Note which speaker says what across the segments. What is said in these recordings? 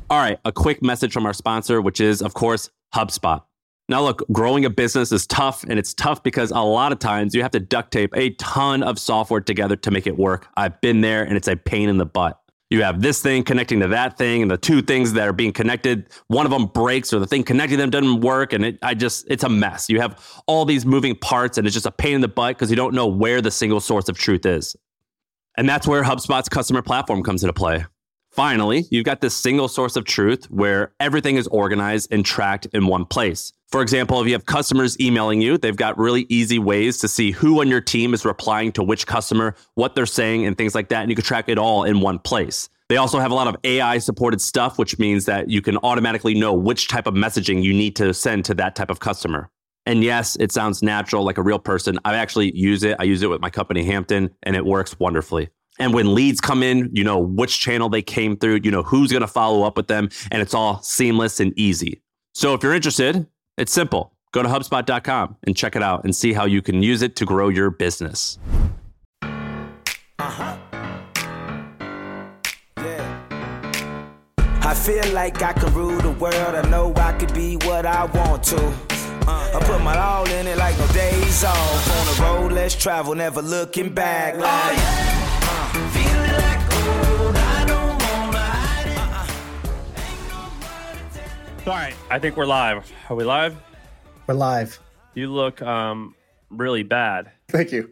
Speaker 1: All right, a quick message from our sponsor, which is, of course, HubSpot. Now, look, growing a business is tough, and it's tough because a lot of times you have to duct tape a ton of software together to make it work. I've been there, and it's a pain in the butt. You have this thing connecting to that thing, and the two things that are being connected, one of them breaks, or the thing connecting them doesn't work, and it's a mess. You have all these moving parts, and it's just a pain in the butt because you don't know where the single source of truth is. And that's where HubSpot's customer platform comes into play. Finally, you've got this single source of truth where everything is organized and tracked in one place. For example, if you have customers emailing you, they've got really easy ways to see who on your team is replying to which customer, what they're saying, and things like that. And you can track it all in one place. They also have a lot of AI supported stuff, which means that you can automatically know which type of messaging you need to send to that type of customer. And yes, it sounds natural, like a real person. I actually use it. I use it with my company, Hampton, and it works wonderfully. And when leads come in, you know which channel they came through, you know who's going to follow up with them, and it's all seamless and easy. So if you're interested, it's simple. Go to HubSpot.com and check it out and see how you can use it to grow your business.
Speaker 2: Yeah. I feel like I can rule the world. I know I could be what I want to. I put my all in it like no days off. On the road, let's travel, never looking back. Like, oh yeah. Feeling like gold, I don't wanna hide it.
Speaker 3: All right, I think we're live. Are we live?
Speaker 4: We're live.
Speaker 3: You look really bad.
Speaker 4: Thank you.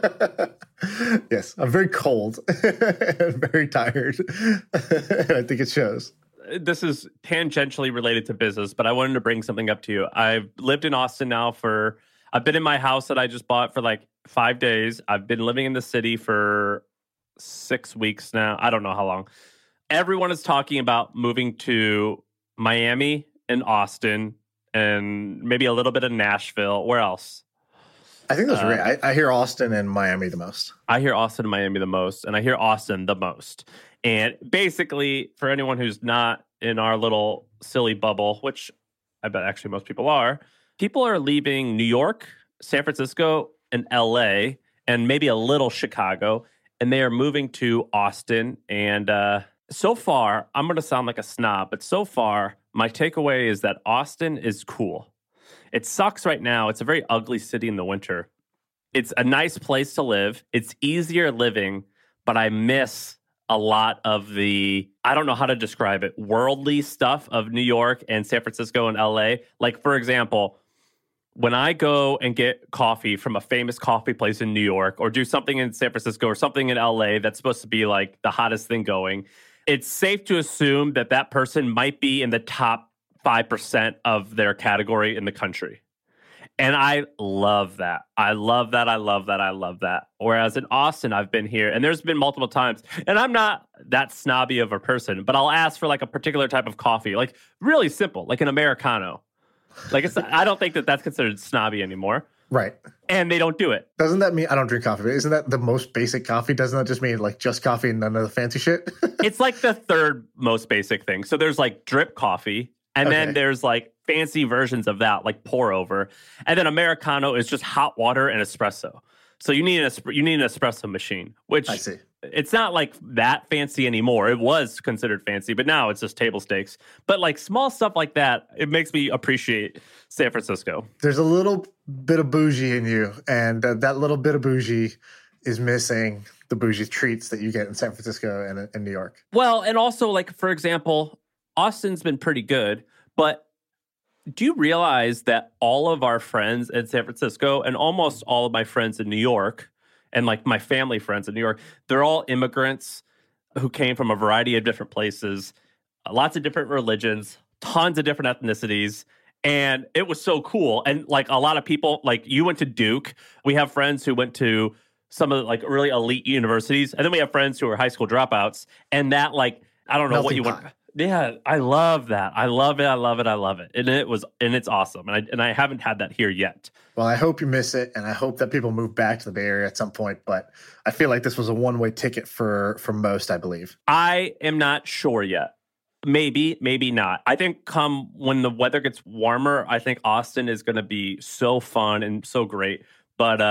Speaker 4: Yes, I'm very cold and very tired. And I think it shows.
Speaker 3: This is tangentially related to business, but I wanted to bring something up to you. I've lived in Austin now I've been in my house that I just bought for like 5 days. I've been living in the city for 6 weeks now. I don't know how long. Everyone is talking about moving to Miami and Austin and maybe a little bit of Nashville. Where else?
Speaker 4: I think those are great. I hear Austin and Miami the most.
Speaker 3: I hear Austin and Miami the most, and I hear Austin the most. And basically, for anyone who's not in our little silly bubble, which I bet actually most people are leaving New York, San Francisco, and LA, and maybe a little Chicago, and they are moving to Austin. And so far, I'm going to sound like a snob, but so far, my takeaway is that Austin is cool. It sucks right now. It's a very ugly city in the winter. It's a nice place to live. It's easier living, but I miss a lot of the, I don't know how to describe it, worldly stuff of New York and San Francisco and LA. Like, for example, when I go and get coffee from a famous coffee place in New York or do something in San Francisco or something in LA that's supposed to be like the hottest thing going, it's safe to assume that that person might be in the top 5% of their category in the country. And I love that. I love that. I love that. I love that. Whereas in Austin, I've been here and there's been multiple times, and I'm not that snobby of a person, but I'll ask for like a particular type of coffee, like really simple, like an Americano. Like I don't think that that's considered snobby anymore.
Speaker 4: Right.
Speaker 3: And they don't do it.
Speaker 4: Doesn't that mean I don't drink coffee? But isn't that the most basic coffee? Doesn't that just mean like just coffee and none of the fancy shit?
Speaker 3: It's like the third most basic thing. So there's like drip coffee. And then there's like fancy versions of that, like pour over. And then Americano is just hot water and espresso. So you need an espresso machine, which
Speaker 4: I see.
Speaker 3: It's not like that fancy anymore. It was considered fancy, but now it's just table stakes. But like small stuff like that, it makes me appreciate San Francisco.
Speaker 4: There's a little bit of bougie in you, and that little bit of bougie is missing the bougie treats that you get in San Francisco and in New York.
Speaker 3: Well, and also like, for example, Austin's been pretty good, but do you realize that all of our friends in San Francisco and almost all of my friends in New York and like my family friends in New York, they're all immigrants who came from a variety of different places, lots of different religions, tons of different ethnicities. And it was so cool. And like a lot of people, like you went to Duke. We have friends who went to some of the like really elite universities. And then we have friends who are high school dropouts. And that like, I don't know
Speaker 4: Melting
Speaker 3: what you
Speaker 4: pot.
Speaker 3: want. Yeah, I love that. I love it. I love it. I love it. And it's awesome. And I haven't had that here yet.
Speaker 4: Well, I hope you miss it, and I hope that people move back to the Bay Area at some point. But I feel like this was a one-way ticket for most, I believe.
Speaker 3: I am not sure yet. Maybe, maybe not. I think come when the weather gets warmer, I think Austin is going to be so fun and so great. But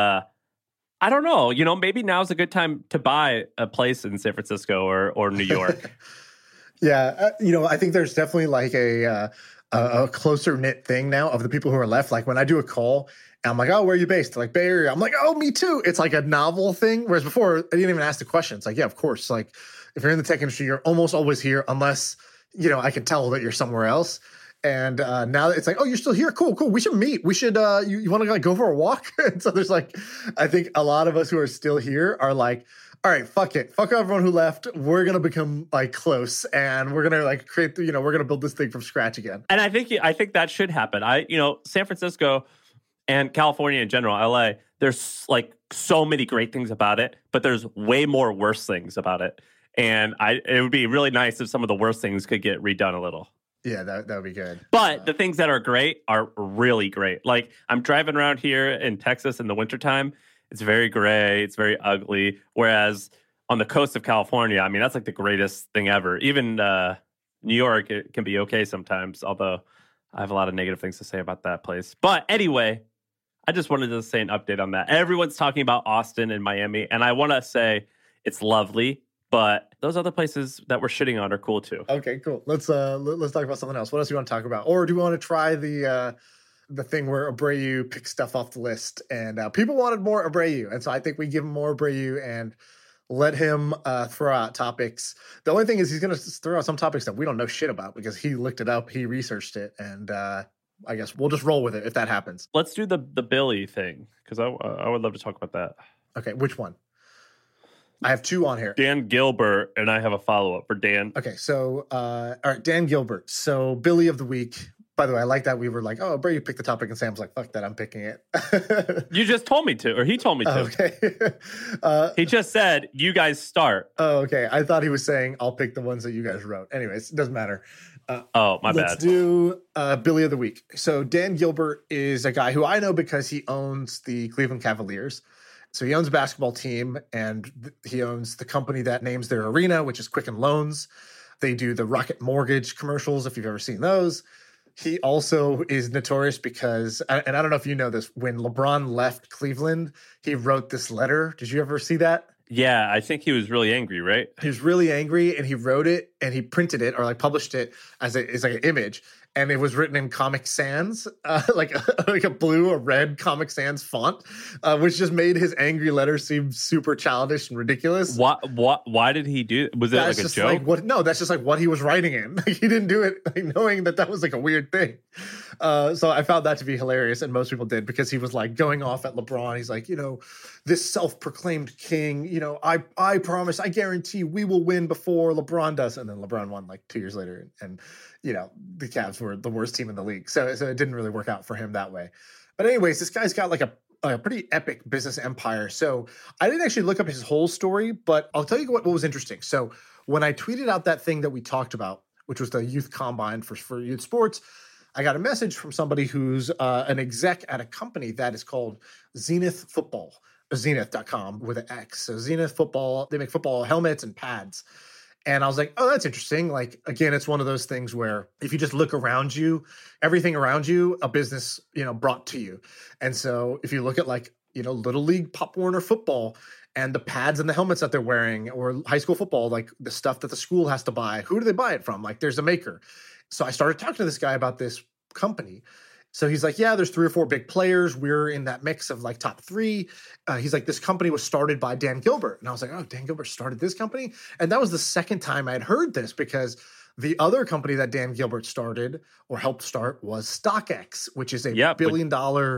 Speaker 3: I don't know. You know, maybe now's a good time to buy a place in San Francisco or New York.
Speaker 4: Yeah, I think there's definitely like a closer knit thing now of the people who are left. Like when I do a call, and I'm like, oh, where are you based? Like Bay Area. I'm like, oh, me too. It's like a novel thing. Whereas before, I didn't even ask the question. It's like, yeah, of course. Like if you're in the tech industry, you're almost always here unless, I can tell that you're somewhere else. And now it's like, oh, you're still here. Cool. We should meet. We should, you want to like go for a walk? And so there's like, I think a lot of us who are still here are like, all right, fuck it. Fuck everyone who left. We're going to become like close and we're going to like create, we're going to build this thing from scratch again.
Speaker 3: And I think that should happen. San Francisco and California in general, LA, there's like so many great things about it, but there's way more worse things about it. And it would be really nice if some of the worst things could get redone a little.
Speaker 4: Yeah, that would be good.
Speaker 3: But the things that are great are really great. Like I'm driving around here in Texas in the wintertime. It's very gray. It's very ugly. Whereas on the coast of California, I mean, that's like the greatest thing ever. Even New York, it can be okay sometimes, although I have a lot of negative things to say about that place. But anyway, I just wanted to say an update on that. Everyone's talking about Austin and Miami, and I want to say it's lovely, but those other places that we're shitting on are cool too.
Speaker 4: Okay, cool. Let's talk about something else. What else do you want to talk about? Or do you want to try the thing where Abreu picks stuff off the list, and people wanted more Abreu, and so I think we give him more Abreu and let him throw out topics. The only thing is he's going to throw out some topics that we don't know shit about because he looked it up, he researched it, and I guess we'll just roll with it if that happens.
Speaker 3: Let's do the Billy thing because I would love to talk about that.
Speaker 4: Okay, which one? I have two on here.
Speaker 3: Dan Gilbert, and I have a follow-up for Dan.
Speaker 4: Okay, so all right, Dan Gilbert. So Billy of the week. By the way, I like that we were like, oh, Brady picked the topic, and Sam's like, fuck that, I'm picking it.
Speaker 3: You just told me to, or he told me to.
Speaker 4: Okay.
Speaker 3: He just said, you guys start.
Speaker 4: Oh, okay. I thought he was saying, I'll pick the ones that you guys wrote. Anyways, it doesn't matter.
Speaker 3: My bad.
Speaker 4: Let's do Billy of the week. So Dan Gilbert is a guy who I know because he owns the Cleveland Cavaliers. So he owns a basketball team, and he owns the company that names their arena, which is Quicken Loans. They do the Rocket Mortgage commercials, if you've ever seen those. He also is notorious because, and I don't know if you know this, when LeBron left Cleveland, he wrote this letter. Did you ever see that?
Speaker 3: Yeah, I think he was really angry, right?
Speaker 4: He was really angry, and he wrote it, and he printed it or like published it as like an image. And it was written in Comic Sans, like a blue or red Comic Sans font, which just made his angry letter seem super childish and ridiculous.
Speaker 3: Why did he do it? Was it
Speaker 4: that's
Speaker 3: like a
Speaker 4: just
Speaker 3: joke?
Speaker 4: Like no, that's just like what he was writing in. Like, he didn't do it like, knowing that was like a weird thing. So I found that to be hilarious, and most people did, because he was like going off at LeBron. He's like, this self-proclaimed king, I promise, I guarantee we will win before LeBron does. And then LeBron won like 2 years later, and the Cavs were the worst team in the league. So it didn't really work out for him that way. But anyways, this guy's got like a pretty epic business empire. So I didn't actually look up his whole story, but I'll tell you what was interesting. So when I tweeted out that thing that we talked about, which was the youth combine for youth sports, I got a message from somebody who's an exec at a company that is called Zenith Football, zenith.com with an X. So Zenith Football, they make football helmets and pads. And I was like, oh, that's interesting. Like, again, it's one of those things where if you just look around you, everything around you, a business, brought to you. And so if you look at like, Little League Pop Warner football and the pads and the helmets that they're wearing, or high school football, like the stuff that the school has to buy, who do they buy it from? Like, there's a maker. So I started talking to this guy about this company. So he's like, yeah, there's 3 or 4 big players. We're in that mix of like top 3. He's like, this company was started by Dan Gilbert. And I was like, oh, Dan Gilbert started this company? And that was the second time I'd heard this, because the other company that Dan Gilbert started or helped start was StockX, which is a $1 billion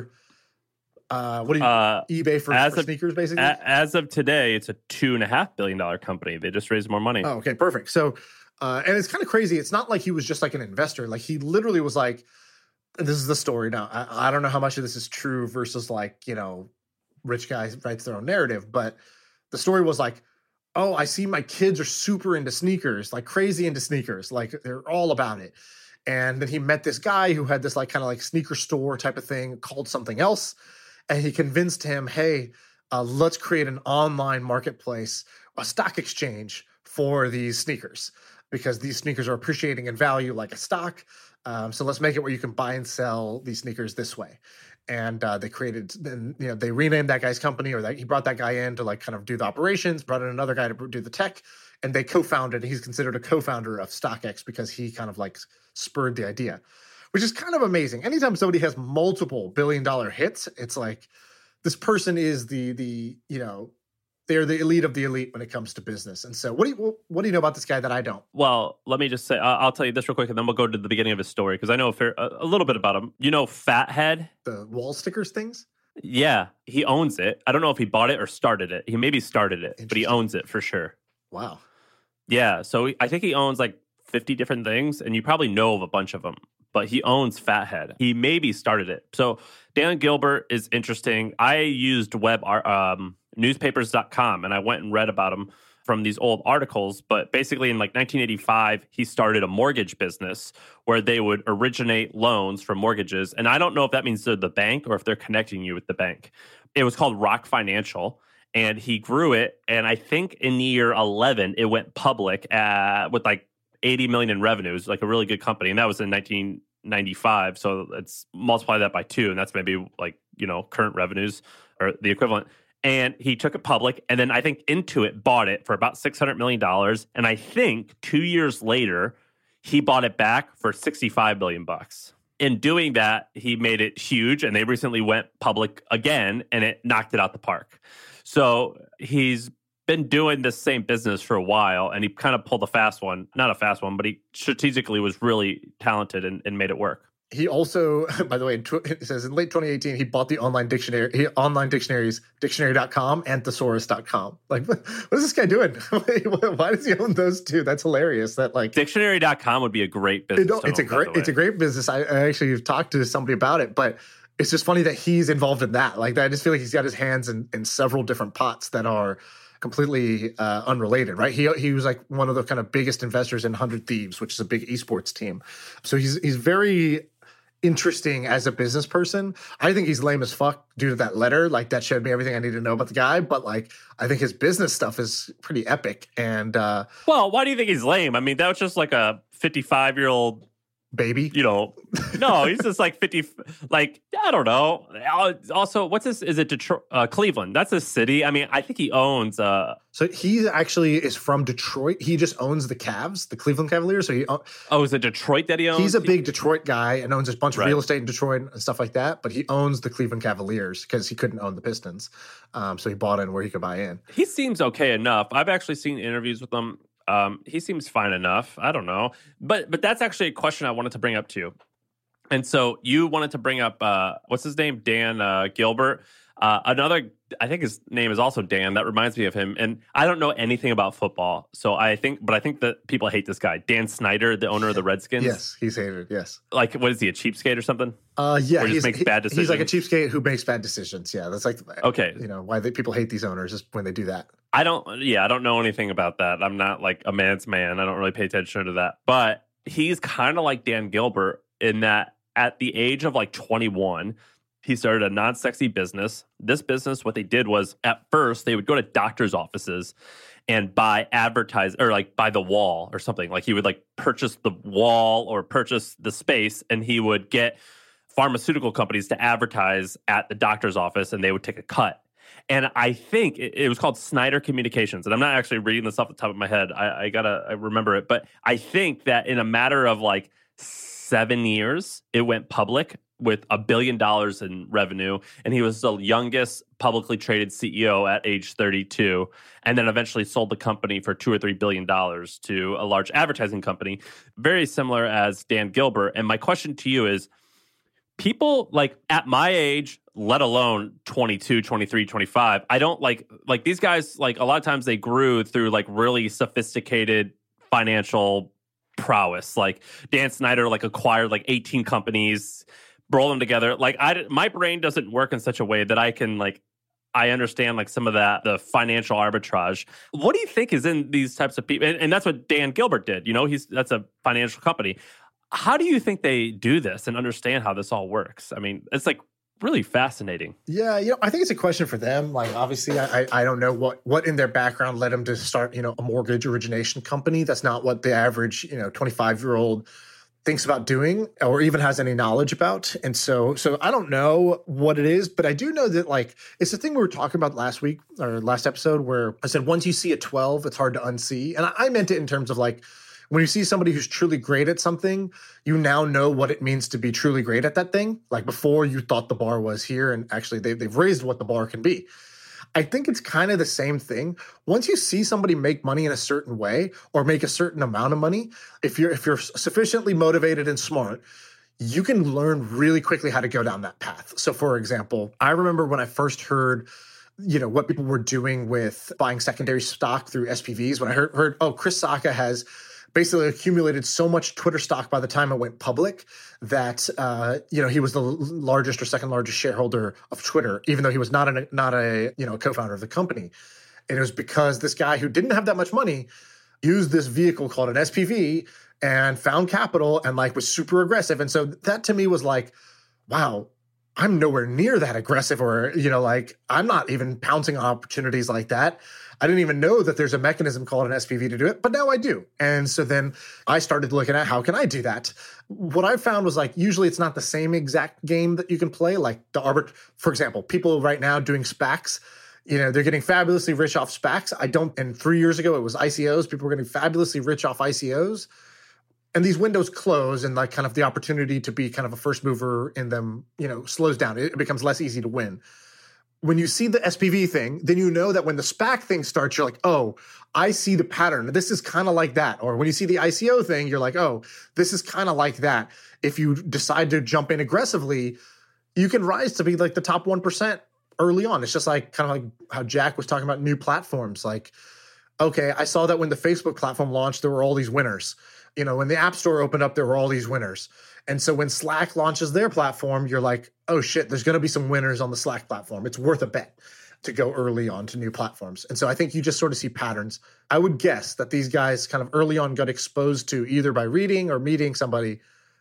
Speaker 4: eBay for sneakers, basically?
Speaker 3: As of today, it's a $2.5 billion company. They just raised more money.
Speaker 4: Oh, okay, perfect. So, and it's kind of crazy. It's not like he was just like an investor. Like, he literally was like, this is the story. Now, I don't know how much of this is true versus like, rich guys writes their own narrative, but the story was like, oh, I see my kids are super into sneakers, like crazy into sneakers. Like, they're all about it. And then he met this guy who had this like kind of like sneaker store type of thing called something else. And he convinced him, hey, let's create an online marketplace, a stock exchange for these sneakers, because these sneakers are appreciating in value like a stock. So let's make it where you can buy and sell these sneakers this way. And they renamed that guy's company, or that he brought that guy in to like kind of do the operations, brought in another guy to do the tech. and they co-founded. He's considered a co-founder of StockX because he kind of like spurred the idea, which is kind of amazing. Anytime somebody has multiple billion-dollar hits, it's like this person is the they're the elite of the elite when it comes to business. And so what do you know about this guy that I don't?
Speaker 3: Well, let me just say, I'll tell you this real quick, and then we'll go to the beginning of his story, because I know a little bit about him. You know Fathead?
Speaker 4: The wall stickers things?
Speaker 3: Yeah, he owns it. I don't know if he bought it or started it. He maybe started it, but he owns it for sure.
Speaker 4: Wow.
Speaker 3: Yeah, so I think he owns like 50 different things, and you probably know of a bunch of them, but he owns Fathead. He maybe started it. So Dan Gilbert is interesting. I used newspapers.com, and I went and read about him from these old articles. But basically in like 1985, he started a mortgage business where they would originate loans for mortgages. And I don't know if that means they're the bank or if they're connecting you with the bank. It was called Rock Financial, and he grew it. And I think in year 11, it went public with like 80 million in revenues, like a really good company. And that was in 1995. So let's multiply that by 2. And that's maybe like, current revenues or the equivalent. And he took it public. And then I think Intuit bought it for about $600 million. And I think 2 years later, he bought it back for $65 billion. In doing that, he made it huge. And they recently went public again, and it knocked it out the park. So he's been doing this same business for a while, and he kind of pulled a fast one. Not a fast one, but he strategically was really talented and made it work.
Speaker 4: He also, by the way, it says in late 2018, he bought the online dictionaries, dictionary.com and thesaurus.com. Like, what is this guy doing? Why does he own those two? That's hilarious. That like
Speaker 3: dictionary.com would be a great business.
Speaker 4: It's a great business. I actually have talked to somebody about it, but it's just funny that he's involved in that. Like, I just feel like he's got his hands in several different pots that are completely unrelated, right? He was like one of the kind of biggest investors in 100 Thieves, which is a big esports team. So he's very interesting as a business person. I think he's lame as fuck due to that letter. Like, that showed me everything I need to know about the guy. But like, I think his business stuff is pretty epic. And
Speaker 3: well, why do you think he's lame? I mean, that was just like a 55-year-old
Speaker 4: baby.
Speaker 3: No, he's just like 50. Like, I don't know. Also, what's this? Is it Detroit? Cleveland? That's a city. I mean, I think he owns.
Speaker 4: So he actually is from Detroit. He just owns the Cavs, the Cleveland Cavaliers. So
Speaker 3: is it Detroit that he owns?
Speaker 4: He's a big Detroit guy and owns a bunch of real estate in Detroit and stuff like that. But he owns the Cleveland Cavaliers because he couldn't own the Pistons. So he bought in where he could buy in.
Speaker 3: He seems okay enough. I've actually seen interviews with him. He seems fine enough. I don't know. But that's actually a question I wanted to bring up too. And so you wanted to bring up, what's his name? Dan Gilbert. Another, I think his name is also Dan. That reminds me of him. And I don't know anything about football. So I think that people hate this guy. Dan Snyder, the owner of the Redskins.
Speaker 4: Yes, he's hated, yes.
Speaker 3: Like, what is he, a cheapskate or something?
Speaker 4: Yeah.
Speaker 3: Or just makes bad decisions?
Speaker 4: He's like a cheapskate who makes bad decisions. Yeah, that's like,
Speaker 3: okay.
Speaker 4: Why people hate these owners is when they do that.
Speaker 3: I don't know anything about that. I'm not like a man's man. I don't really pay attention to that. But he's kind of like Dan Gilbert in that at the age of like 21, he started a non-sexy business. This business, what they did was at first they would go to doctors' offices and buy buy the wall or something. Like, he would like purchase the wall or purchase the space, and he would get pharmaceutical companies to advertise at the doctor's office, and they would take a cut. And I think it was called Snyder Communications. And I'm not actually reading this off the top of my head. I remember it. But I think that in a matter of like 7 years, it went public with $1 billion in revenue. And he was the youngest publicly traded CEO at age 32. And then eventually sold the company for $2 or $3 billion to a large advertising company, very similar as Dan Gilbert. And my question to you is, people like at my age, let alone 22, 23, 25, I don't like these guys, like a lot of times they grew through like really sophisticated financial prowess. Like Dan Snyder like acquired like 18 companies, roll them together. Like my brain doesn't work in such a way that I can I understand like some of the financial arbitrage. What do you think is in these types of people? And that's what Dan Gilbert did. That's a financial company. How do you think they do this and understand how this all works? I mean, it's like really fascinating.
Speaker 4: Yeah, I think it's a question for them. Like, obviously, I don't know what in their background led them to start, a mortgage origination company. That's not what the average, 25-year-old thinks about doing or even has any knowledge about. And so I don't know what it is, but I do know that like it's the thing we were talking about last week or last episode where I said once you see a 12, it's hard to unsee. And I meant it in terms of like when you see somebody who's truly great at something, you now know what it means to be truly great at that thing. Like before you thought the bar was here, and actually they've raised what the bar can be. I think it's kind of the same thing. Once you see somebody make money in a certain way or make a certain amount of money, if you're sufficiently motivated and smart, you can learn really quickly how to go down that path. So for example, I remember when I first heard what people were doing with buying secondary stock through SPVs, when I heard Chris Sacca has basically accumulated so much Twitter stock by the time it went public that he was the largest or second largest shareholder of Twitter, even though he was not a co-founder of the company. And it was because this guy who didn't have that much money used this vehicle called an SPV and found capital and like was super aggressive. And so that to me was like, wow, I'm nowhere near that aggressive, or I'm not even pouncing on opportunities like that. I didn't even know that there's a mechanism called an SPV to do it, but now I do. And so then I started looking at how can I do that? What I found was like, usually it's not the same exact game that you can play. Like for example, people right now doing SPACs, they're getting fabulously rich off SPACs. And 3 years ago, it was ICOs. People were getting fabulously rich off ICOs. And these windows close and like kind of the opportunity to be kind of a first mover in them, slows down. It becomes less easy to win. When you see the SPV thing, then you know that when the SPAC thing starts, you're like, oh, I see the pattern. This is kind of like that. Or when you see the ICO thing, you're like, oh, this is kind of like that. If you decide to jump in aggressively, you can rise to be like the top 1% early on. It's just like kind of like how Jack was talking about new platforms. Like, okay, I saw that when the Facebook platform launched, there were all these winners. When the App Store opened up, there were all these winners. And so when Slack launches their platform, you're like, oh shit, there's going to be some winners on the Slack platform. It's worth a bet to go early on to new platforms. And so I think you just sort of see patterns. I would guess that these guys kind of early on got exposed to either by reading or meeting somebody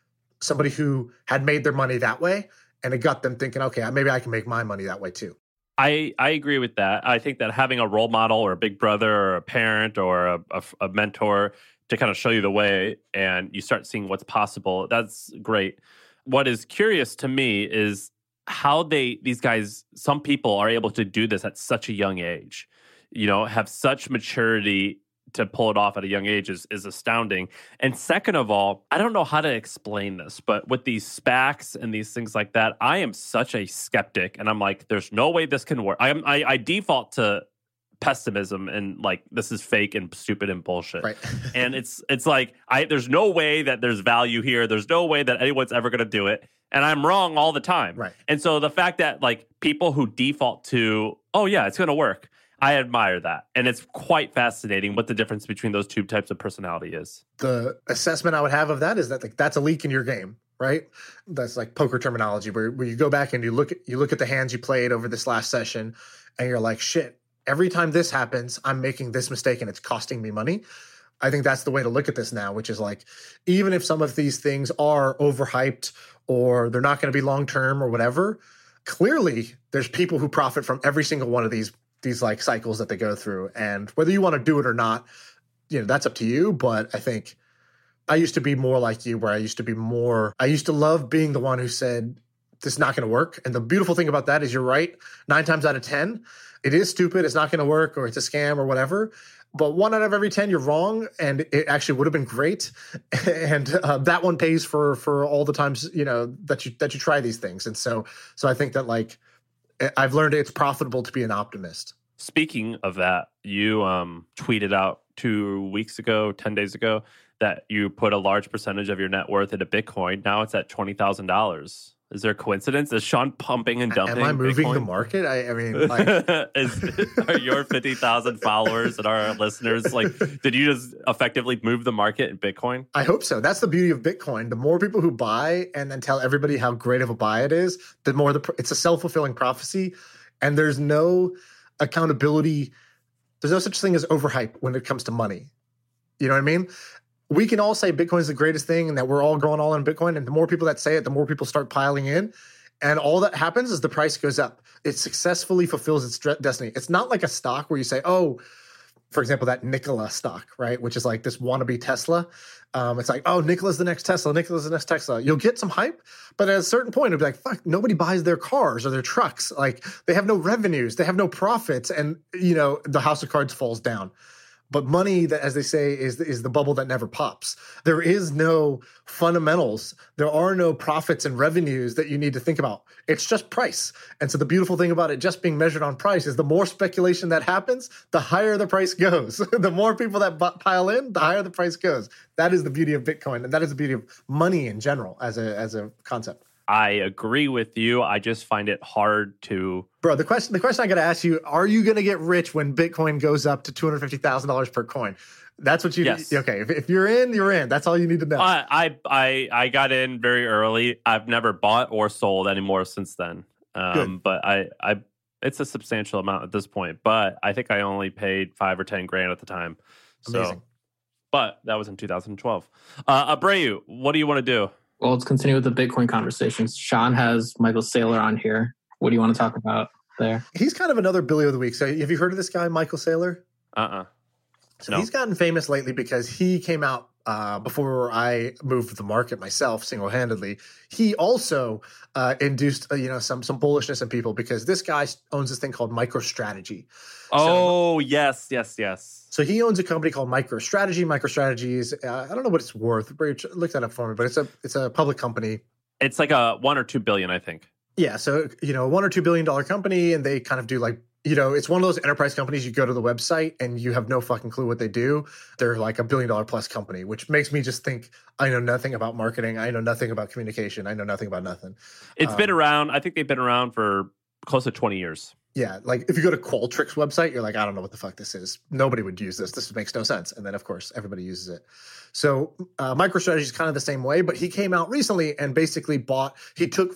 Speaker 4: who had made their money that way. And it got them thinking, okay, maybe I can make my money that way too.
Speaker 3: I agree with that. I think that having a role model or a big brother or a parent or a mentor to kind of show you the way and you start seeing what's possible, that's great. What is curious to me is how these guys, some people are able to do this at such a young age, have such maturity to pull it off at a young age is astounding. And second of all, I don't know how to explain this, but with these SPACs and these things like that, I am such a skeptic and I'm like, there's no way this can work. I default to pessimism and like this is fake and stupid and bullshit.
Speaker 4: Right.
Speaker 3: And it's like there's no way that there's value here. There's no way that anyone's ever going to do it. And I'm wrong all the time.
Speaker 4: Right.
Speaker 3: And so the fact that like people who default to, oh yeah, it's going to work, I admire that. And it's quite fascinating what the difference between those two types of personality is.
Speaker 4: The assessment I would have of that is that like that's a leak in your game, right? That's like poker terminology where you go back and you look at the hands you played over this last session and you're like, shit, every time this happens, I'm making this mistake and it's costing me money. I think that's the way to look at this now, which is like, even if some of these things are overhyped or they're not going to be long-term or whatever, clearly there's people who profit from every single one of these like cycles that they go through. And whether you want to do it or not, that's up to you. But I think I used to be more like you, where I used to love being the one who said, this is not going to work. And the beautiful thing about that is you're right. 9 times out of 10, it is stupid. It's not going to work, or it's a scam or whatever. But 1 out of every 10, you're wrong. And it actually would have been great. And that one pays for all the times, that you try these things. And so I think that like, I've learned it's profitable to be an optimist.
Speaker 3: Speaking of that, you tweeted out 2 weeks ago, 10 days ago, that you put a large percentage of your net worth into Bitcoin. Now it's at $20,000. Is there a coincidence? Is Sean pumping and dumping?
Speaker 4: Am I moving
Speaker 3: Bitcoin?
Speaker 4: the market? I mean, like,
Speaker 3: are your 50,000 followers and our listeners like? Did you just effectively move the market in Bitcoin?
Speaker 4: I hope so. That's the beauty of Bitcoin. The more people who buy and then tell everybody how great of a buy it is, the more it's a self-fulfilling prophecy, and there's no accountability. There's no such thing as overhype when it comes to money. You know what I mean? We can all say Bitcoin is the greatest thing and that we're all going all in Bitcoin. And the more people that say it, the more people start piling in. And all that happens is the price goes up. It successfully fulfills its destiny. It's not like a stock where you say, oh, for example, that Nikola stock, right? Which is like this wannabe Tesla. It's like, oh, Nikola's the next Tesla. Nikola's the next Tesla. You'll get some hype, but at a certain point, it'll be like, fuck, nobody buys their cars or their trucks. Like they have no revenues, they have no profits, and the house of cards falls down. But money, that, as they say, is the bubble that never pops. There is no fundamentals. There are no profits and revenues that you need to think about. It's just price. And so the beautiful thing about it just being measured on price is the more speculation that happens, the higher the price goes. The more people that pile in, the higher the price goes. That is the beauty of Bitcoin, and that is the beauty of money in general as a concept.
Speaker 3: I agree with you. I just find it hard to...
Speaker 4: Bro, the question I got to ask you, are you going to get rich when Bitcoin goes up to $250,000 per coin? That's what you...
Speaker 3: Yes.
Speaker 4: Okay, if you're in, you're in. That's all you need to know.
Speaker 3: I got in very early. I've never bought or sold anymore since then. But it's a substantial amount at this point. But I think I only paid $5 or $10,000 at the time.
Speaker 4: Amazing.
Speaker 3: But that was in 2012. Abreu, what do you want to do?
Speaker 5: Well, let's continue with the Bitcoin conversations. Sean has Michael Saylor on here. What do you want to talk about there?
Speaker 4: He's kind of another Billy of the Week. So have you heard of this guy, Michael Saylor? So he's gotten famous lately because he came out before I moved the market myself single-handedly. He also induced some bullishness in people because this guy owns this thing called MicroStrategy.
Speaker 3: Yes.
Speaker 4: So he owns a company called MicroStrategy. MicroStrategy is I don't know what it's worth. Look that up for me, but it's a public company.
Speaker 3: It's like a $1 or $2 billion, I think.
Speaker 4: Yeah, so a $1 or $2 billion company, and they kind of do like it's one of those enterprise companies. You go to the website and you have no fucking clue what they do. They're like $1 billion plus company, which makes me just think I know nothing about marketing. I know nothing about communication. I know nothing about nothing.
Speaker 3: It's been around. I think they've been around for close to 20 years.
Speaker 4: Yeah, like if you go to Qualtrics' website, you're like, I don't know what the fuck this is. Nobody would use this. This makes no sense. And then, of course, everybody uses it. So MicroStrategy is kind of the same way, but he came out recently and basically he took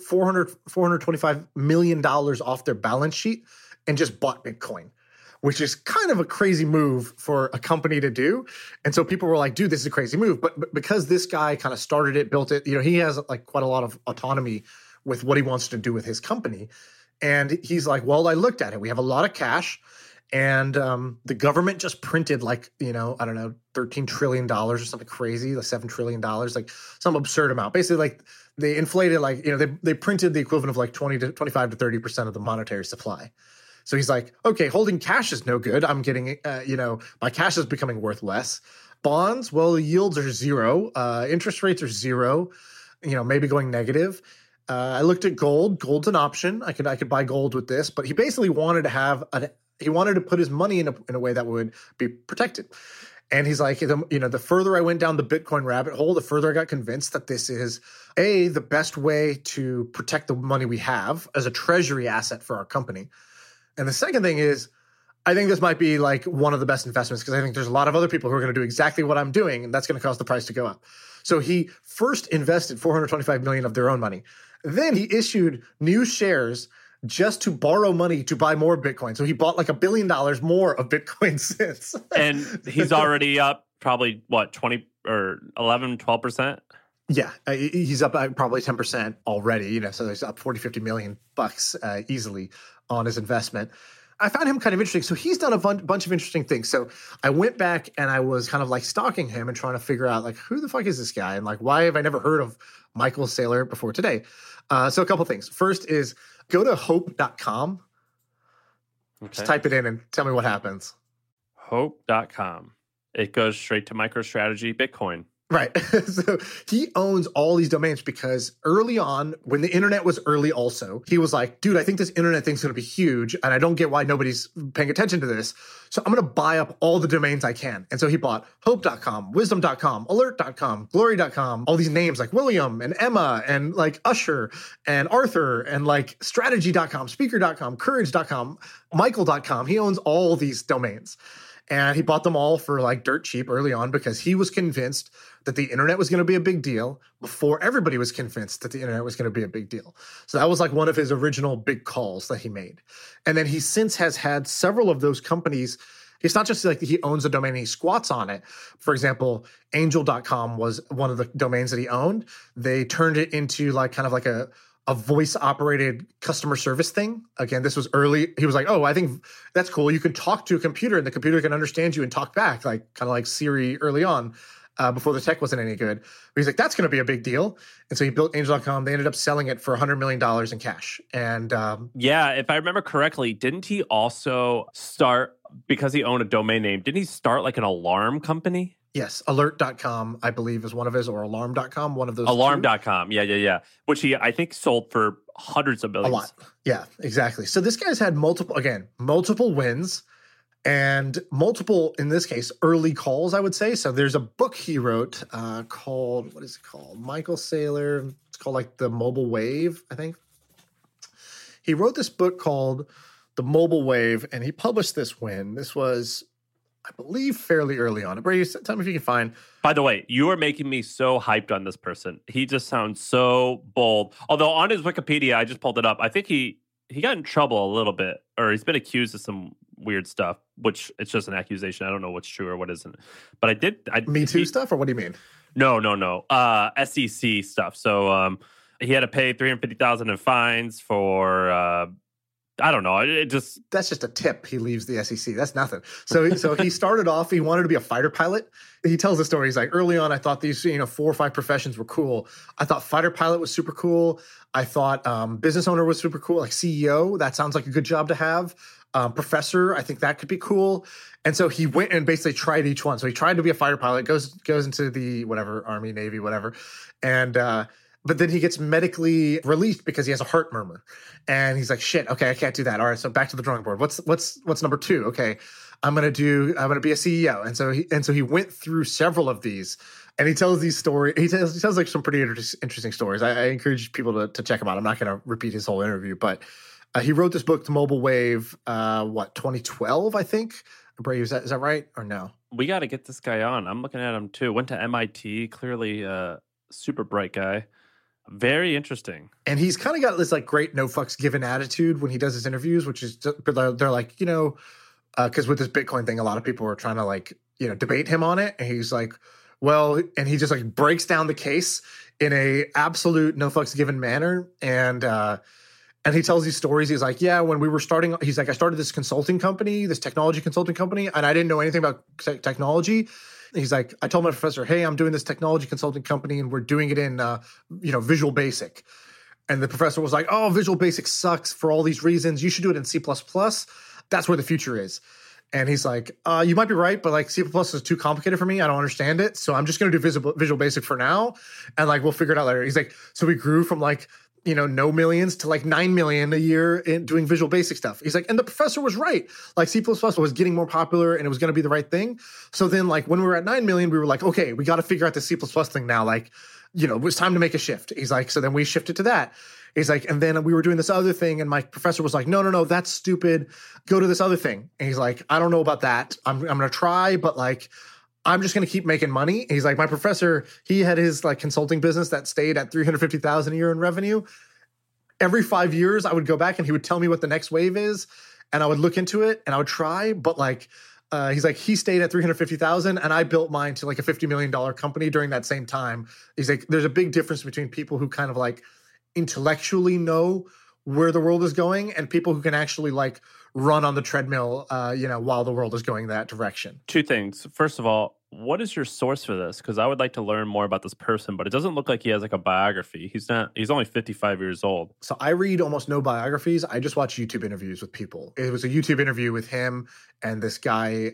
Speaker 4: $425 million off their balance sheet and just bought Bitcoin, which is kind of a crazy move for a company to do. And so people were like, dude, this is a crazy move. But because this guy kind of started it, built it, he has like quite a lot of autonomy with what he wants to do with his company. And he's like, well, I looked at it. We have a lot of cash. And the government just printed like, I don't know, $13 trillion or something crazy, like $7 trillion, like some absurd amount. Basically, like they inflated, like, they printed the equivalent of like 25 to 30% of the monetary supply. So he's like, okay, holding cash is no good. I'm getting, my cash is becoming worth less. Bonds, well, the yields are zero. Interest rates are zero, maybe going negative. I looked at gold. Gold's an option. I could buy gold with this, but he basically wanted to put his money in a way that would be protected. And he's like, the further I went down the Bitcoin rabbit hole, the further I got convinced that this is the best way to protect the money we have as a treasury asset for our company. And the second thing is, I think this might be like one of the best investments because I think there's a lot of other people who are going to do exactly what I'm doing, and that's going to cause the price to go up. So he first invested $425 million of their own money. Then he issued new shares just to borrow money to buy more Bitcoin. So he bought like $1 billion more of Bitcoin since.
Speaker 3: And he's already up probably, 20 or 11, 12%?
Speaker 4: Yeah, he's up probably 10% already, so he's up 40, 50 million bucks easily on his investment. I found him kind of interesting. So he's done a bunch of interesting things. So I went back and I was kind of like stalking him and trying to figure out like, who the fuck is this guy? And like, why have I never heard of Michael Saylor before today? So a couple things. First is go to hope.com. Okay. Just type it in and tell me what happens.
Speaker 3: Hope.com. It goes straight to MicroStrategy Bitcoin.
Speaker 4: Right. So he owns all these domains because early on, when the internet was early also, he was like, dude, I think this internet thing's going to be huge. And I don't get why nobody's paying attention to this. So I'm going to buy up all the domains I can. And so he bought hope.com, wisdom.com, alert.com, glory.com, all these names like William and Emma and like Usher and Arthur and like strategy.com, speaker.com, courage.com, michael.com. He owns all these domains. And he bought them all for like dirt cheap early on because he was convinced that the internet was going to be a big deal before everybody was convinced that the internet was going to be a big deal. So that was like one of his original big calls that he made. And then he since has had several of those companies. It's not just like he owns a domain and he squats on it. For example, angel.com was one of the domains that he owned. They turned it into like kind of like a a voice-operated customer service thing. Again, this was early. He was like, oh, I think that's cool. You can talk to a computer and the computer can understand you and talk back, like kind of like Siri early on, before the tech wasn't any good. But he's like, that's going to be a big deal. And so he built Angel.com. They ended up selling it for $100 million in cash. And
Speaker 3: yeah, if I remember correctly, didn't he also start, because he owned a domain name, didn't he start like an alarm company?
Speaker 4: Yes, alert.com, I believe, is one of his, or alarm.com, one of those.
Speaker 3: Alarm.com, yeah. Which he, I think, sold for hundreds of billions.
Speaker 4: A lot. Yeah, exactly. So this guy's had multiple wins and multiple, in this case, early calls, I would say. So there's a book he wrote called, what is it called? Michael Saylor. It's called like The Mobile Wave, I think. He wrote this book called The Mobile Wave, and he published this when this was, I believe, fairly early on. Brady, tell me if you can find.
Speaker 3: By the way, you are making me so hyped on this person. He just sounds so bold. Although on his Wikipedia, I just pulled it up. I think he got in trouble a little bit, or he's been accused of some weird stuff, which it's just an accusation. I don't know what's true or what isn't. But
Speaker 4: Me Too stuff, or what do you mean?
Speaker 3: No. SEC stuff. So he had to pay $350,000 in fines for. I don't know.
Speaker 4: That's just a tip. He leaves the SEC. That's nothing. So he started off. He wanted to be a fighter pilot. He tells the story. He's like, early on, I thought these 4 or 5 professions were cool. I thought fighter pilot was super cool. I thought business owner was super cool. Like CEO, that sounds like a good job to have. Professor, I think that could be cool. And so he went and basically tried each one. So he tried to be a fighter pilot. Goes into the whatever Army, Navy, whatever, and. But then he gets medically released because he has a heart murmur, and he's like, "Shit, okay, I can't do that." All right, so back to the drawing board. What's number 2? Okay, I'm gonna be a CEO, and so he went through several of these, and he tells these stories. He tells like some pretty interesting stories. I encourage people to check him out. I'm not gonna repeat his whole interview, but he wrote this book, The Mobile Wave, 2012, I think. Brady, is that right or no?
Speaker 3: We got to get this guy on. I'm looking at him too. Went to MIT. Clearly, a super bright guy. Very interesting. And
Speaker 4: he's kind of got this like great no fucks given attitude when he does his interviews, which is they're like, because with this Bitcoin thing, a lot of people are trying to like, debate him on it. And he's like, well, and he just like breaks down the case in a absolute no fucks given manner. And he tells these stories. He's like, yeah, when we were starting, he's like, I started this consulting company, this technology consulting company, and I didn't know anything about technology. He's like, I told my professor, hey, I'm doing this technology consulting company and we're doing it in, Visual Basic. And the professor was like, oh, Visual Basic sucks for all these reasons. You should do it in C++. That's where the future is. And he's like, you might be right, but like C++ is too complicated for me. I don't understand it. So I'm just going to do Visual Basic for now. And like, we'll figure it out later. He's like, so we grew from like, no millions to like 9 million a year in doing Visual Basic stuff. He's like, and the professor was right. Like C++ was getting more popular and it was going to be the right thing. So then like when we were at 9 million, we were like, okay, we got to figure out the C++ thing now. Like, it was time to make a shift. He's like, so then we shifted to that. He's like, and then we were doing this other thing. And my professor was like, no, that's stupid. Go to this other thing. And he's like, I don't know about that. I'm going to try, but like, I'm just going to keep making money. He's like, my professor, he had his like consulting business that stayed at $350,000 a year in revenue. Every 5 years I would go back and he would tell me what the next wave is. And I would look into it and I would try. But like, he's like, he stayed at $350,000 and I built mine to like a $50 million company during that same time. He's like, there's a big difference between people who kind of like intellectually know where the world is going and people who can actually like run on the treadmill, while the world is going that direction.
Speaker 3: 2 things. First of all, what is your source for this? Because I would like to learn more about this person, but it doesn't look like he has like a biography. He's only 55 years old.
Speaker 4: So I read almost no biographies. I just watch YouTube interviews with people. It was a YouTube interview with him and this guy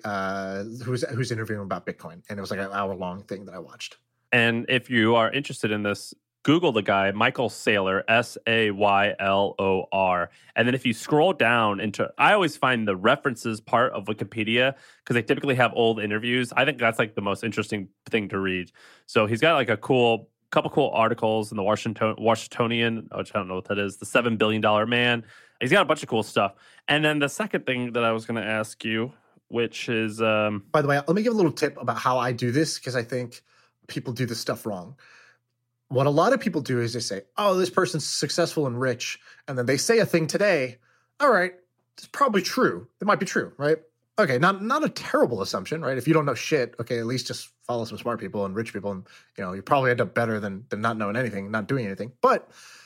Speaker 4: who's interviewing about Bitcoin. And it was like an hour-long thing that I watched.
Speaker 3: And if you are interested in this, Google the guy, Michael Saylor, Saylor. And then if you scroll down I always find the references part of Wikipedia because they typically have old interviews. I think that's like the most interesting thing to read. So he's got like a couple cool articles in the Washingtonian, which I don't know what that is, the $7 billion man. He's got a bunch of cool stuff. And then the second thing that I was going to ask you, which is...
Speaker 4: By the way, let me give a little tip about how I do this because I think people do this stuff wrong. What a lot of people do is they say, oh, this person's successful and rich. And then they say a thing today. All right, it's probably true. It might be true, right? Okay, not a terrible assumption, right? If you don't know shit, okay, at least just follow some smart people and rich people. And, you probably end up better than not knowing anything, not doing anything. But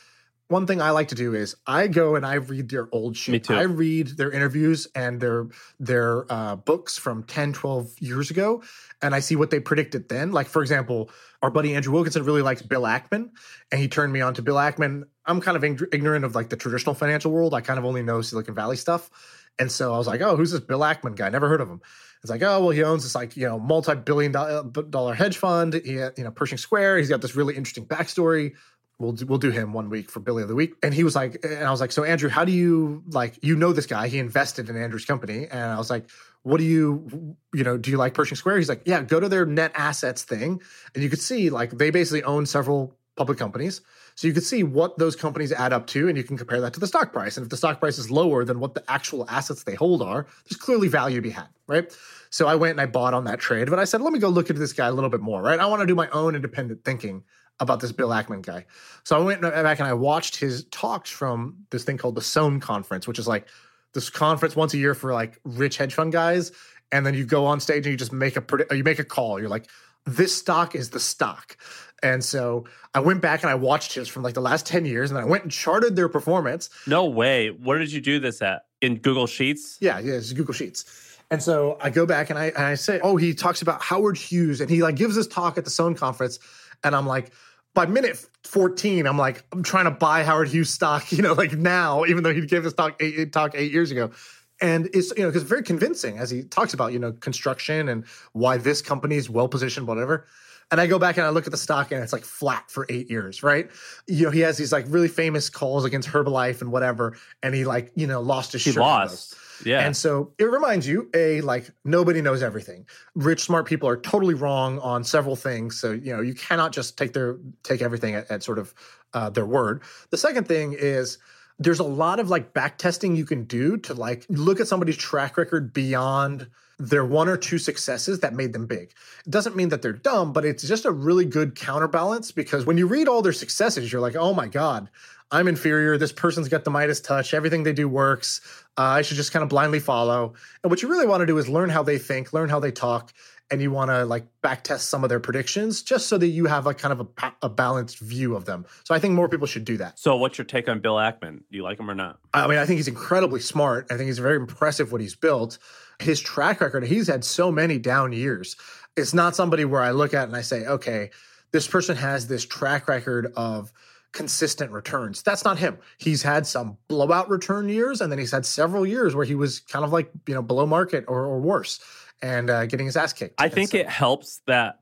Speaker 4: one thing I like to do is I go and I read their old shit.
Speaker 3: Me too.
Speaker 4: I read their interviews and their books from 10, 12 years ago, and I see what they predicted then. Like, for example, our buddy Andrew Wilkinson really likes Bill Ackman, and he turned me on to Bill Ackman. I'm kind of ignorant of like the traditional financial world. I kind of only know Silicon Valley stuff. And so I was like, oh, who's this Bill Ackman guy? Never heard of him. It's like, oh, well, he owns this like, multi-billion dollar hedge fund, Pershing Square. He's got this really interesting backstory. We'll do him one week for Billy of the Week. And he was like, and I was like, so Andrew, how do you this guy? He invested in Andrew's company. And I was like, what do you like Pershing Square? He's like, yeah, go to their net assets thing. And you could see like they basically own several public companies. So you could see what those companies add up to, and you can compare that to the stock price. And if the stock price is lower than what the actual assets they hold are, there's clearly value to be had, right? So I went and I bought on that trade, but I said, let me go look into this guy a little bit more, right? I want to do my own independent thinking about this Bill Ackman guy. So I went back and I watched his talks from this thing called the Sohn Conference, which is like this conference once a year for like rich hedge fund guys. And then you go on stage and you just make a call. You're like, this stock is the stock. And so I went back and I watched his from like the last 10 years, and then I went and charted their performance.
Speaker 3: No way. Where did you do this at? In Google Sheets?
Speaker 4: Yeah, it's Google Sheets. And so I go back and I say, oh, he talks about Howard Hughes, and he like gives this talk at the Sohn Conference. And I'm like, by minute 14, I'm like, I'm trying to buy Howard Hughes stock, like now, even though he gave this talk 8 years ago. And it's, because it's very convincing as he talks about, construction and why this company is well-positioned, whatever. And I go back and I look at the stock and it's like flat for 8 years, right? He has these like really famous calls against Herbalife and whatever. And he like, lost his shirt.
Speaker 3: He lost. Yeah.
Speaker 4: And so it reminds you, like nobody knows everything. Rich, smart people are totally wrong on several things. So, you cannot just take everything at sort of their word. The second thing is there's a lot of like back testing you can do to like look at somebody's track record beyond their one or two successes that made them big. It doesn't mean that they're dumb, but it's just a really good counterbalance, because when you read all their successes, you're like, oh my God, I'm inferior. This person's got the Midas touch. Everything they do works. I should just kind of blindly follow. And what you really want to do is learn how they think, learn how they talk, and you want to like back test some of their predictions just so that you have like kind of a balanced view of them. So I think more people should do that.
Speaker 3: So what's your take on Bill Ackman? Do you like him or not?
Speaker 4: I mean, I think he's incredibly smart. I think he's very impressive what he's built. His track record, he's had so many down years. It's not somebody where I look at and I say, okay, this person has this track record of consistent returns. That's not him. He's had some blowout return years, and then he's had several years where he was kind of like, below market or worse, and getting his ass kicked.
Speaker 3: I think it helps that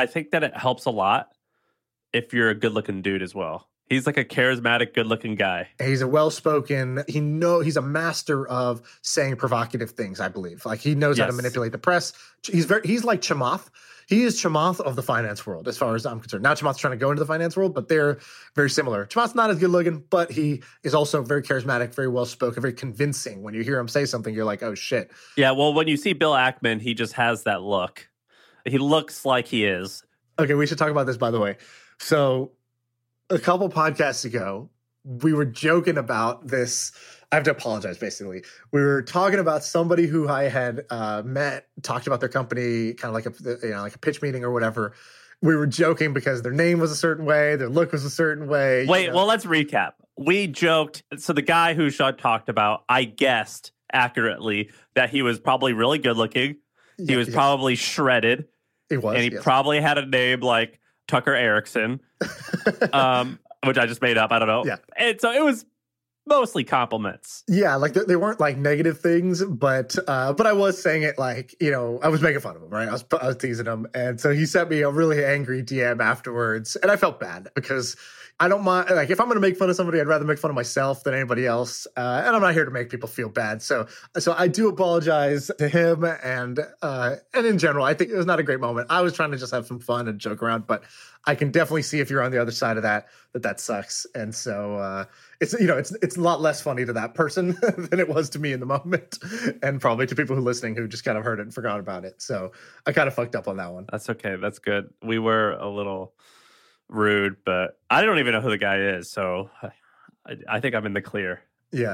Speaker 3: it helps a lot if you're a good-looking dude as well. He's like a charismatic, good-looking guy.
Speaker 4: He's a well-spoken. He's a master of saying provocative things, I believe. Like he knows how to manipulate the press. He's like Chamath. He is Chamath of the finance world, as far as I'm concerned. Now Chamath's trying to go into the finance world, but they're very similar. Chamath's not as good-looking, but he is also very charismatic, very well-spoken, very convincing. When you hear him say something, you're like, oh, shit.
Speaker 3: Yeah, well, when you see Bill Ackman, he just has that look. He looks like he is.
Speaker 4: Okay, we should talk about this, by the way. So a couple podcasts ago, we were joking about this. I have to apologize, basically. We were talking about somebody who I had met, talked about their company, kind of like a pitch meeting or whatever. We were joking because their name was a certain way, their look was a certain way.
Speaker 3: Wait, well, let's recap. We joked. So the guy who Sean talked about, I guessed accurately that he was probably really good looking. He was probably shredded.
Speaker 4: He was,
Speaker 3: and he probably had a name like Tucker Erickson, which I just made up. I don't know.
Speaker 4: Yeah.
Speaker 3: And so it was mostly compliments.
Speaker 4: Yeah, like they weren't like negative things, but I was saying it like, I was making fun of him, right? I was teasing him. And so he sent me a really angry DM afterwards. And I felt bad because I don't mind, like, if I'm going to make fun of somebody, I'd rather make fun of myself than anybody else. And I'm not here to make people feel bad. So I do apologize to him. And in general, I think it was not a great moment. I was trying to just have some fun and joke around, but I can definitely see if you're on the other side of that sucks. And so it's a lot less funny to that person than it was to me in the moment, and probably to people who are listening who just kind of heard it and forgot about it. So I kind of fucked up on that one.
Speaker 3: That's okay. That's good. We were a little rude, but I don't even know who the guy is. So I think I'm in the clear.
Speaker 4: Yeah.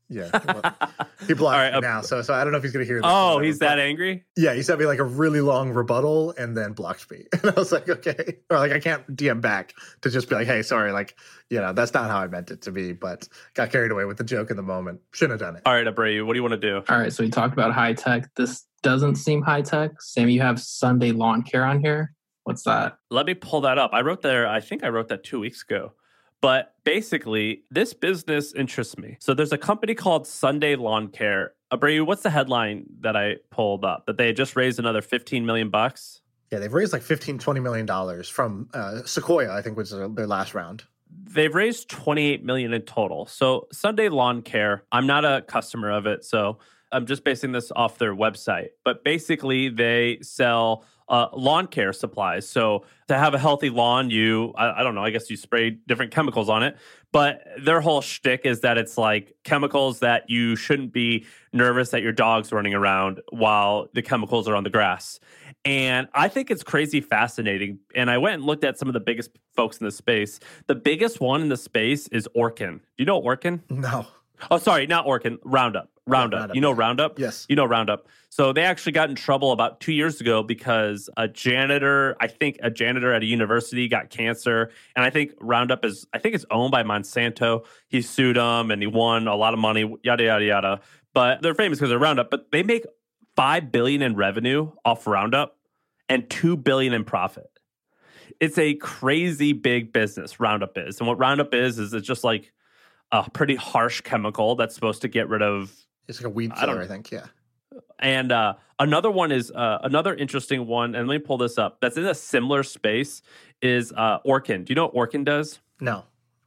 Speaker 4: Yeah. Well, he blocked
Speaker 3: All right,
Speaker 4: me now, so I don't know if he's going to hear this.
Speaker 3: Oh,
Speaker 4: whatever,
Speaker 3: he's
Speaker 4: but-
Speaker 3: that angry?
Speaker 4: Yeah, he sent me like a really long rebuttal and then blocked me. And I was like, okay. Or like, I can't DM back to just be like, hey, sorry. Like, that's not how I meant it to be, but got carried away with the joke in the moment. Shouldn't have done it.
Speaker 3: All right, Abreu, what do you want to do?
Speaker 5: All right, so we talked about high tech. This doesn't seem high tech. Sammy, you have Sunday Lawn Care on here. What's that?
Speaker 3: Let me pull that up. I think I wrote that 2 weeks ago. But basically, this business interests me. So there's a company called Sunday Lawn Care. Abreu, what's the headline that I pulled up? That they had just raised another $15 million?
Speaker 4: Yeah, they've raised like $15-20 million from Sequoia, I think was their last round.
Speaker 3: They've raised $28 million in total. So Sunday Lawn Care, I'm not a customer of it, so I'm just basing this off their website. But basically, they sell lawn care supplies. So to have a healthy lawn, I don't know, I guess you spray different chemicals on it. But their whole shtick is that it's like chemicals that you shouldn't be nervous that your dog's running around while the chemicals are on the grass. And I think it's crazy fascinating. And I went and looked at some of the biggest folks in the space. The biggest one in the space is Orkin. Do you know Orkin?
Speaker 4: No.
Speaker 3: Oh, sorry, not Orkin. Roundup.
Speaker 4: Roundup,
Speaker 3: You know
Speaker 4: yeah.
Speaker 3: Roundup?
Speaker 4: Yes.
Speaker 3: You know Roundup. So they actually got in trouble about 2 years ago because a janitor at a university got cancer. And I think Roundup it's owned by Monsanto. He sued them and he won a lot of money, yada, yada, yada. But they're famous because they're Roundup. But they make $5 billion in revenue off Roundup and $2 billion in profit. It's a crazy big business, Roundup is. And what Roundup is it's just like a pretty harsh chemical that's supposed to get rid of.
Speaker 4: It's like a weed killer, I think. Yeah.
Speaker 3: And another one is another interesting one. And let me pull this up. That's in a similar space is Orkin. Do you know what Orkin does?
Speaker 4: No.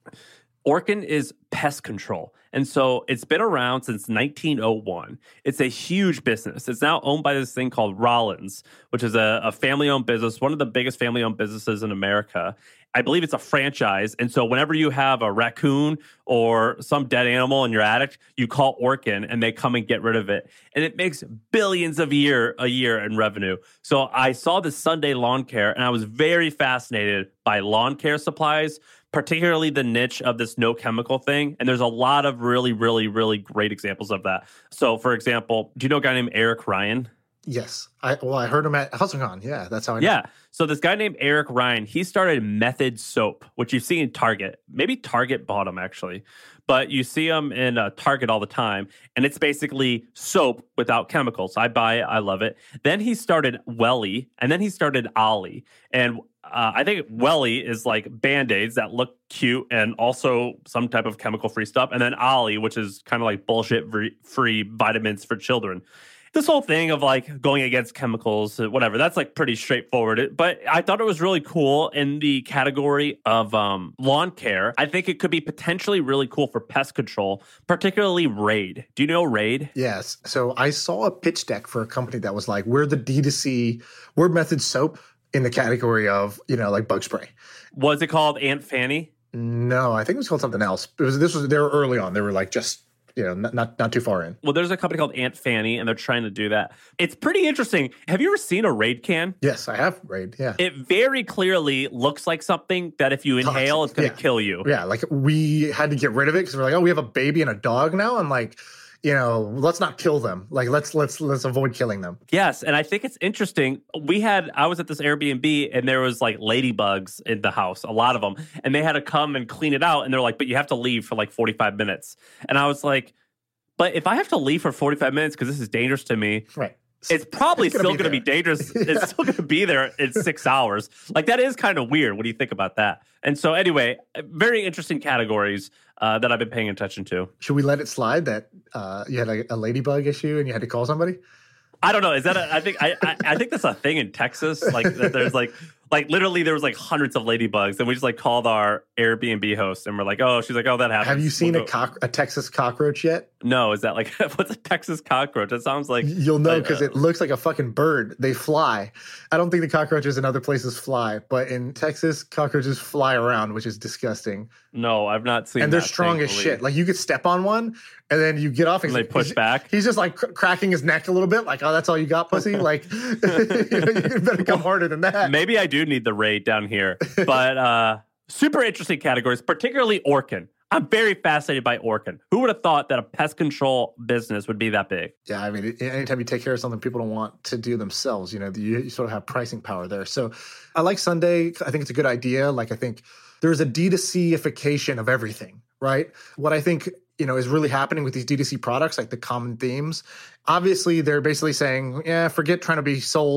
Speaker 3: Orkin is pest control. And so it's been around since 1901. It's a huge business. It's now owned by this thing called Rollins, which is a family-owned business, one of the biggest family-owned businesses in America. I believe it's a franchise. And so whenever you have a raccoon or some dead animal in your attic, you call Orkin and they come and get rid of it. And it makes billions a year in revenue. So I saw this Sunday Lawn Care and I was very fascinated by lawn care supplies, particularly the niche of this no chemical thing. And there's a lot of really, really, really great examples of that. So for example, do you know a guy named Eric Ryan?
Speaker 4: Yes. I heard him at HustleCon. Yeah, that's how I know.
Speaker 3: Yeah. So this guy named Eric Ryan, he started Method Soap, which you see in Target. Maybe Target bought him, actually. But you see them in Target all the time. And it's basically soap without chemicals. I buy it. I love it. Then he started Welly, and then he started Ollie. And I think Welly is like Band-Aids that look cute and also some type of chemical-free stuff. And then Ollie, which is kind of like bullshit-free vitamins for children. This whole thing of like going against chemicals, whatever, that's like pretty straightforward. But I thought it was really cool in the category of lawn care. I think it could be potentially really cool for pest control, particularly Raid. Do you know Raid?
Speaker 4: Yes. So I saw a pitch deck for a company that was like, we're the D2C, we're Method Soap in the category of, like bug spray.
Speaker 3: Was it called Aunt Fanny?
Speaker 4: No, I think it was called something else. They were early on. They were like just, not too far in.
Speaker 3: Well, there's a company called Aunt Fanny, and they're trying to do that. It's pretty interesting. Have you ever seen a Raid can?
Speaker 4: Yes, I have Raid, yeah.
Speaker 3: It very clearly looks like something that if you inhale, it's going to kill you.
Speaker 4: Yeah, like we had to get rid of it because we're like, oh, we have a baby and a dog now, and like, let's not kill them. Like, let's avoid killing them.
Speaker 3: Yes, and I think it's interesting. I was at this Airbnb, and there was like ladybugs in the house, a lot of them, and they had to come and clean it out. And they're like, but you have to leave for like 45 minutes. And I was like, but if I have to leave for 45 minutes because this is dangerous to me,
Speaker 4: right?
Speaker 3: It's probably still going to be dangerous. Yeah. It's still going to be there in 6 hours. Like, that is kind of weird. What do you think about that? And so anyway, very interesting categories that I've been paying attention to.
Speaker 4: Should we let it slide that you had a ladybug issue and you had to call somebody?
Speaker 3: I don't know. Is that I think that's a thing in Texas. Like, that there's like literally there was like hundreds of ladybugs, and we just like called our Airbnb host, and we're like, oh, she's like, oh, that happens.
Speaker 4: Have you seen a Texas cockroach yet?
Speaker 3: No. Is that like what's a Texas cockroach? That sounds like
Speaker 4: you'll know because it looks like a fucking bird. They fly. I don't think the cockroaches in other places fly, but in Texas, cockroaches fly around, which is disgusting.
Speaker 3: No, I've not seen.
Speaker 4: And they're strong as shit. Like, you could step on one, and then you get off, and
Speaker 3: they push back.
Speaker 4: He's just like cracking his neck a little bit, like, oh, that's all you got, pussy. Like, you better come harder than that.
Speaker 3: Maybe I do need the Raid down here, but super interesting categories, particularly Orkin. I'm very fascinated by Orkin. Who would have thought that a pest control business would be that big?
Speaker 4: Yeah, I mean, anytime you take care of something people don't want to do themselves, you sort of have pricing power there. So I like Sunday. I think it's a good idea. Like, I think there's a D2C-ification of everything, right? What I think, is really happening with these D2C products, like the common themes. Obviously, they're basically saying, forget trying to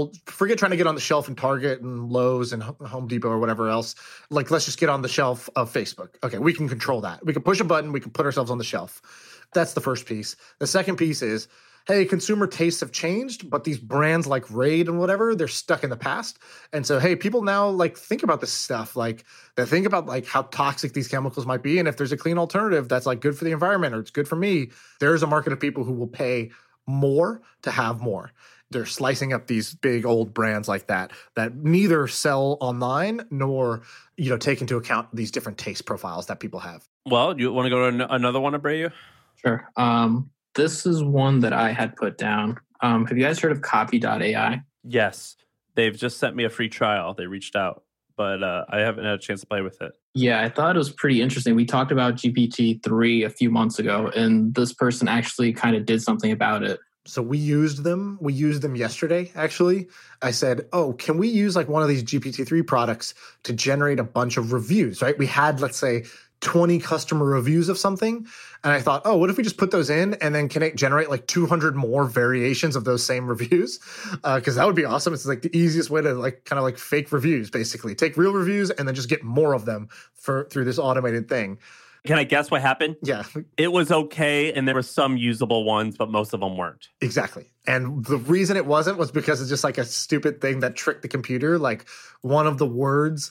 Speaker 4: get on the shelf in Target and Lowe's and Home Depot or whatever else. Like, let's just get on the shelf of Facebook. Okay, we can control that. We can push a button. We can put ourselves on the shelf. That's the first piece. The second piece is, hey, consumer tastes have changed, but these brands like Raid and whatever, they're stuck in the past. And so, hey, people now like think about this stuff. Like they think about like how toxic these chemicals might be. And if there's a clean alternative that's like good for the environment or it's good for me, there's a market of people who will pay more to have more. They're slicing up these big old brands like that neither sell online nor, take into account these different taste profiles that people have.
Speaker 3: Well, you want to go to another one, Abreu?
Speaker 5: Sure. This is one that I had put down. Have you guys heard of Copy.ai?
Speaker 3: Yes. They've just sent me a free trial. They reached out, but I haven't had a chance to play with it.
Speaker 5: Yeah, I thought it was pretty interesting. We talked about GPT-3 a few months ago, and this person actually kind of did something about it.
Speaker 4: So we used them. We used them yesterday, actually. I said, can we use like one of these GPT-3 products to generate a bunch of reviews, right? We had, let's say, 20 customer reviews of something. And I thought, what if we just put those in and then can it generate like 200 more variations of those same reviews? Because that would be awesome. It's like the easiest way to like kind of like fake reviews, basically. Take real reviews and then just get more of them through this automated thing.
Speaker 3: Can I guess what happened?
Speaker 4: Yeah.
Speaker 3: It was okay, and there were some usable ones, but most of them weren't.
Speaker 4: Exactly. And the reason it wasn't was because it's just like a stupid thing that tricked the computer. Like one of the words,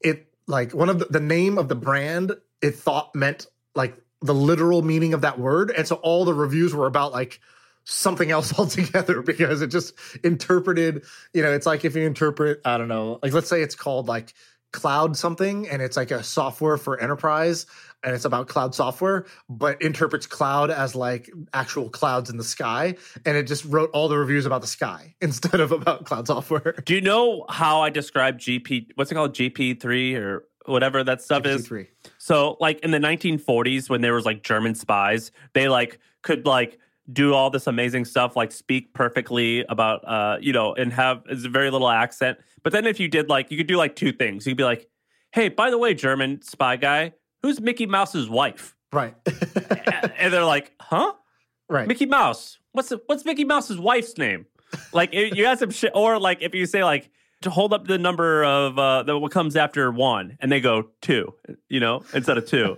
Speaker 4: one of the name of the brand, it thought meant like the literal meaning of that word. And so all the reviews were about like something else altogether because it just interpreted, it's like if you interpret, I don't know, like let's say it's called like cloud something and it's like a software for enterprise and it's about cloud software, but interprets cloud as like actual clouds in the sky. And it just wrote all the reviews about the sky instead of about cloud software.
Speaker 3: Do you know how I describe what's it called? GP3 or whatever that stuff
Speaker 4: GPT-3.
Speaker 3: is? So like in the 1940s when there was like German spies, they like could like do all this amazing stuff, like speak perfectly about, and have a very little accent. But then if you did you could do like two things. You could be like, hey, by the way, German spy guy, who's Mickey Mouse's wife?
Speaker 4: Right.
Speaker 3: And they're like, huh?
Speaker 4: Right.
Speaker 3: Mickey Mouse. What's Mickey Mouse's wife's name? Like you got some shit, or like if you say like to hold up the number of what comes after 1, and they go 2, instead of 2.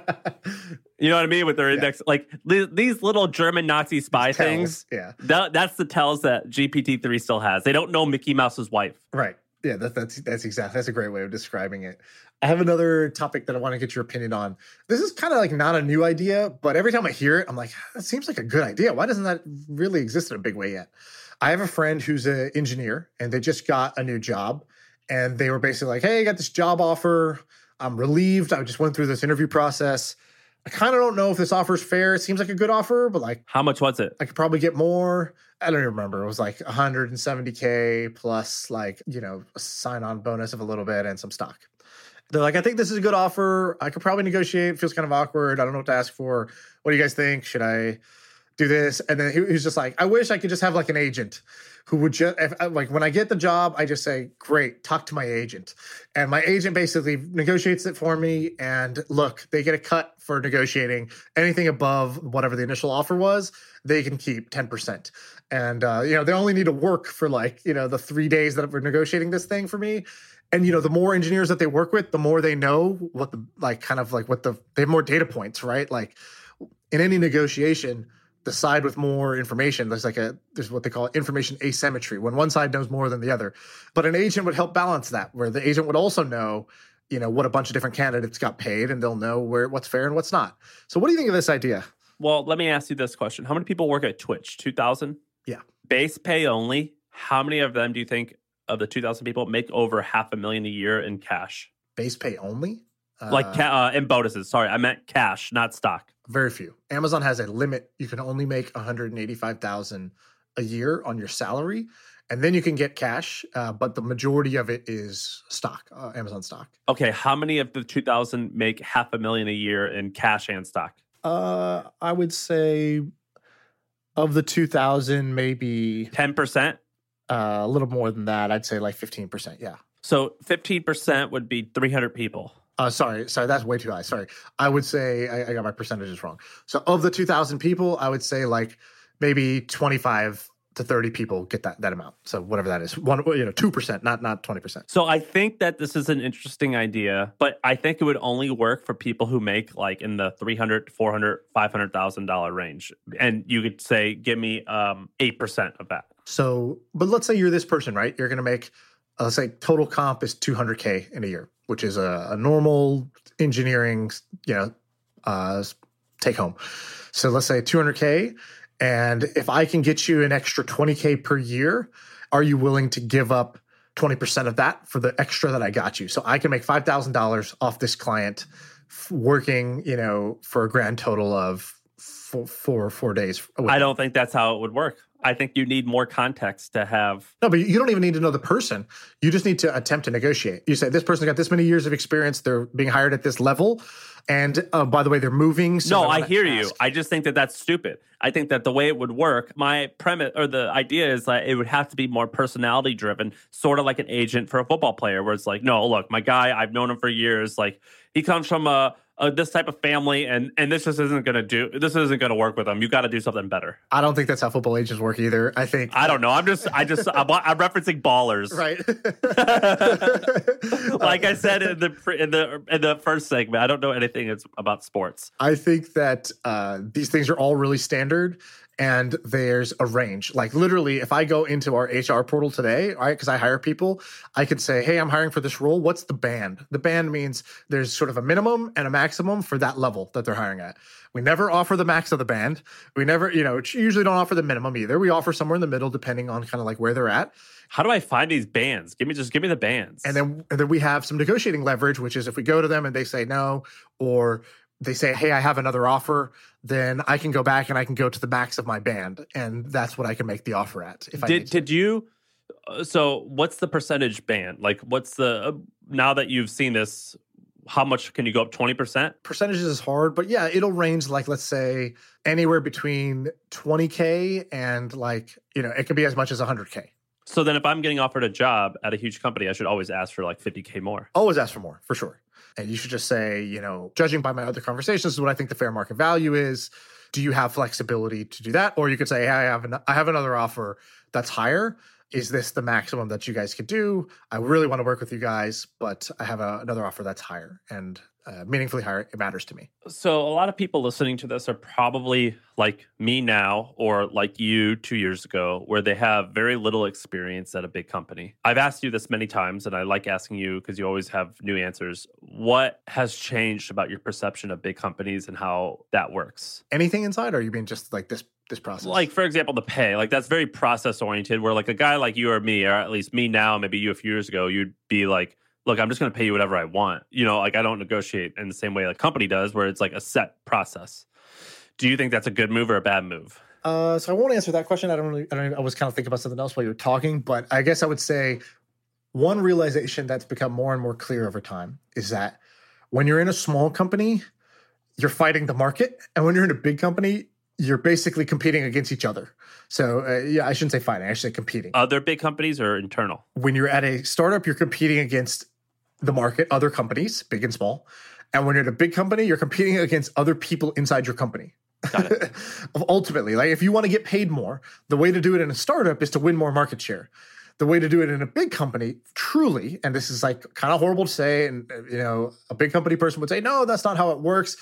Speaker 3: You know what I mean? With their index, like these little German Nazi spy things.
Speaker 4: Yeah.
Speaker 3: That's the tells that GPT-3 still has. They don't know Mickey Mouse's wife.
Speaker 4: Right. Yeah, that's a great way of describing it. I have another topic that I want to get your opinion on. This is kind of like not a new idea, but every time I hear it, I'm like, that seems like a good idea. Why doesn't that really exist in a big way yet? I have a friend who's an engineer and they just got a new job and they were basically like, hey, I got this job offer. I'm relieved. I just went through this interview process. I kind of don't know if this offer is fair. It seems like a good offer, but like,
Speaker 3: how much was it?
Speaker 4: I could probably get more. I don't even remember. It was like $170K plus like, a sign-on bonus of a little bit and some stock. They're like, I think this is a good offer. I could probably negotiate. It feels kind of awkward. I don't know what to ask for. What do you guys think? Should I do this? And then he was just like, I wish I could just have like an agent who would just, like when I get the job, I just say, great, talk to my agent. And my agent basically negotiates it for me. And look, they get a cut for negotiating. Anything above whatever the initial offer was, they can keep 10%. And, they only need to work for like, the 3 days that we're negotiating this thing for me. And, the more engineers that they work with, the more they know what they have more data points, right? Like in any negotiation, the side with more information, there's what they call information asymmetry, when one side knows more than the other. But an agent would help balance that, where the agent would also know, what a bunch of different candidates got paid, and they'll know what's fair and what's not. So what do you think of this idea?
Speaker 3: Well, let me ask you this question. How many people work at Twitch? 2,000?
Speaker 4: Yeah.
Speaker 3: Base pay only. How many of them do you think of the 2,000 people make over $500,000 a year in cash?
Speaker 4: Base pay only?
Speaker 3: In bonuses. Sorry, I meant cash, not stock.
Speaker 4: Very few. Amazon has a limit. You can only make $185,000 a year on your salary. and then you can get cash. But the majority of it is stock, Amazon stock.
Speaker 3: Okay, how many of the 2,000 make $500,000 a year in cash and stock?
Speaker 4: I would say of the 2,000, maybe
Speaker 3: 10%?
Speaker 4: A little more than that. I'd say like 15%. Yeah.
Speaker 3: So 15% would be 300 people.
Speaker 4: Sorry, that's way too high. Sorry. I would say I got my percentages wrong. So of the 2,000 people, I would say like maybe 25 to 30 people get that amount. So whatever that is, 2%, not 20%.
Speaker 3: So I think that this is an interesting idea, but I think it would only work for people who make like in the $300,000, $400,000, $500,000 range. And you could say, give me 8% of that.
Speaker 4: So, but let's say you're this person, right? You're going to make, let's say total comp is $200K in a year, which is a normal engineering, take home. So let's say $200K. And if I can get you an extra $20K per year, are you willing to give up 20% of that for the extra that I got you? So I can make $5,000 off this client working, for a grand total of 4 days.
Speaker 3: I don't think that's how it would work. I think you need more context to have.
Speaker 4: No, but you don't even need to know the person. You just need to attempt to negotiate. You say, this person got this many years of experience. They're being hired at this level. And by the way, they're moving.
Speaker 3: So no, I hear you. I just think that that's stupid. I think that the way it would work, my premise or the idea is that it would have to be more personality driven, sort of like an agent for a football player, where it's like, no, look, my guy, I've known him for years. Like he comes from this type of family, and this just isn't going to work with him. You got to do something better.
Speaker 4: I don't think that's how football agents work either. I don't
Speaker 3: know. I'm referencing Ballers,
Speaker 4: right?
Speaker 3: Like I said in the first segment, I don't know anything about sports.
Speaker 4: I think that these things are all really standard. And there's a range. Like literally, if I go into our HR portal today, right, because I hire people, I could say, hey, I'm hiring for this role. What's the band? The band means there's sort of a minimum and a maximum for that level that they're hiring at. We never offer the max of the band. We never, usually don't offer the minimum either. We offer somewhere in the middle, depending on kind of like where they're at.
Speaker 3: How do I find these bands? Give me the bands.
Speaker 4: And then we have some negotiating leverage, which is if we go to them and they say no, or they say, hey, I have another offer, then I can go back and I can go to the max of my band. And that's what I can make the offer at.
Speaker 3: So what's the percentage band? Like what's now that you've seen this, how much can you go up? 20%?
Speaker 4: Percentages is hard, but yeah, it'll range like, let's say anywhere between 20K and it could be as much as 100K.
Speaker 3: So then if I'm getting offered a job at a huge company, I should always ask for like 50K more.
Speaker 4: Always ask for more, for sure. And you should just say, judging by my other conversations, this is what I think the fair market value is. Do you have flexibility to do that? Or you could say, hey, I have another offer that's higher. Is this the maximum that you guys could do? I really want to work with you guys, but I have another offer that's higher and meaningfully higher. It matters to me.
Speaker 3: So a lot of people listening to this are probably like me now or like you 2 years ago, where they have very little experience at a big company. I've asked you this many times, and I like asking you because you always have new answers. What has changed about your perception of big companies and how that works?
Speaker 4: Anything inside, or are you being just like this process?
Speaker 3: Like, for example, the pay. Like, that's very process-oriented, where like a guy like you or me, or at least me now, maybe you a few years ago, you'd be like, look, I'm just going to pay you whatever I want. Like I don't negotiate in the same way a company does, where it's like a set process. Do you think that's a good move or a bad move?
Speaker 4: So I won't answer that question. I was kind of thinking about something else while you were talking, but I guess I would say one realization that's become more and more clear over time is that when you're in a small company, you're fighting the market. And when you're in a big company, you're basically competing against each other. So I shouldn't say fighting, I should say competing.
Speaker 3: Other big companies or internal?
Speaker 4: When you're at a startup, you're competing against the market, other companies, big and small. And when you're at a big company, you're competing against other people inside your company.
Speaker 3: Got it.
Speaker 4: Ultimately, like if you want to get paid more, the way to do it in a startup is to win more market share. The way to do it in a big company, truly, and this is like kind of horrible to say, and a big company person would say, no, that's not how it works.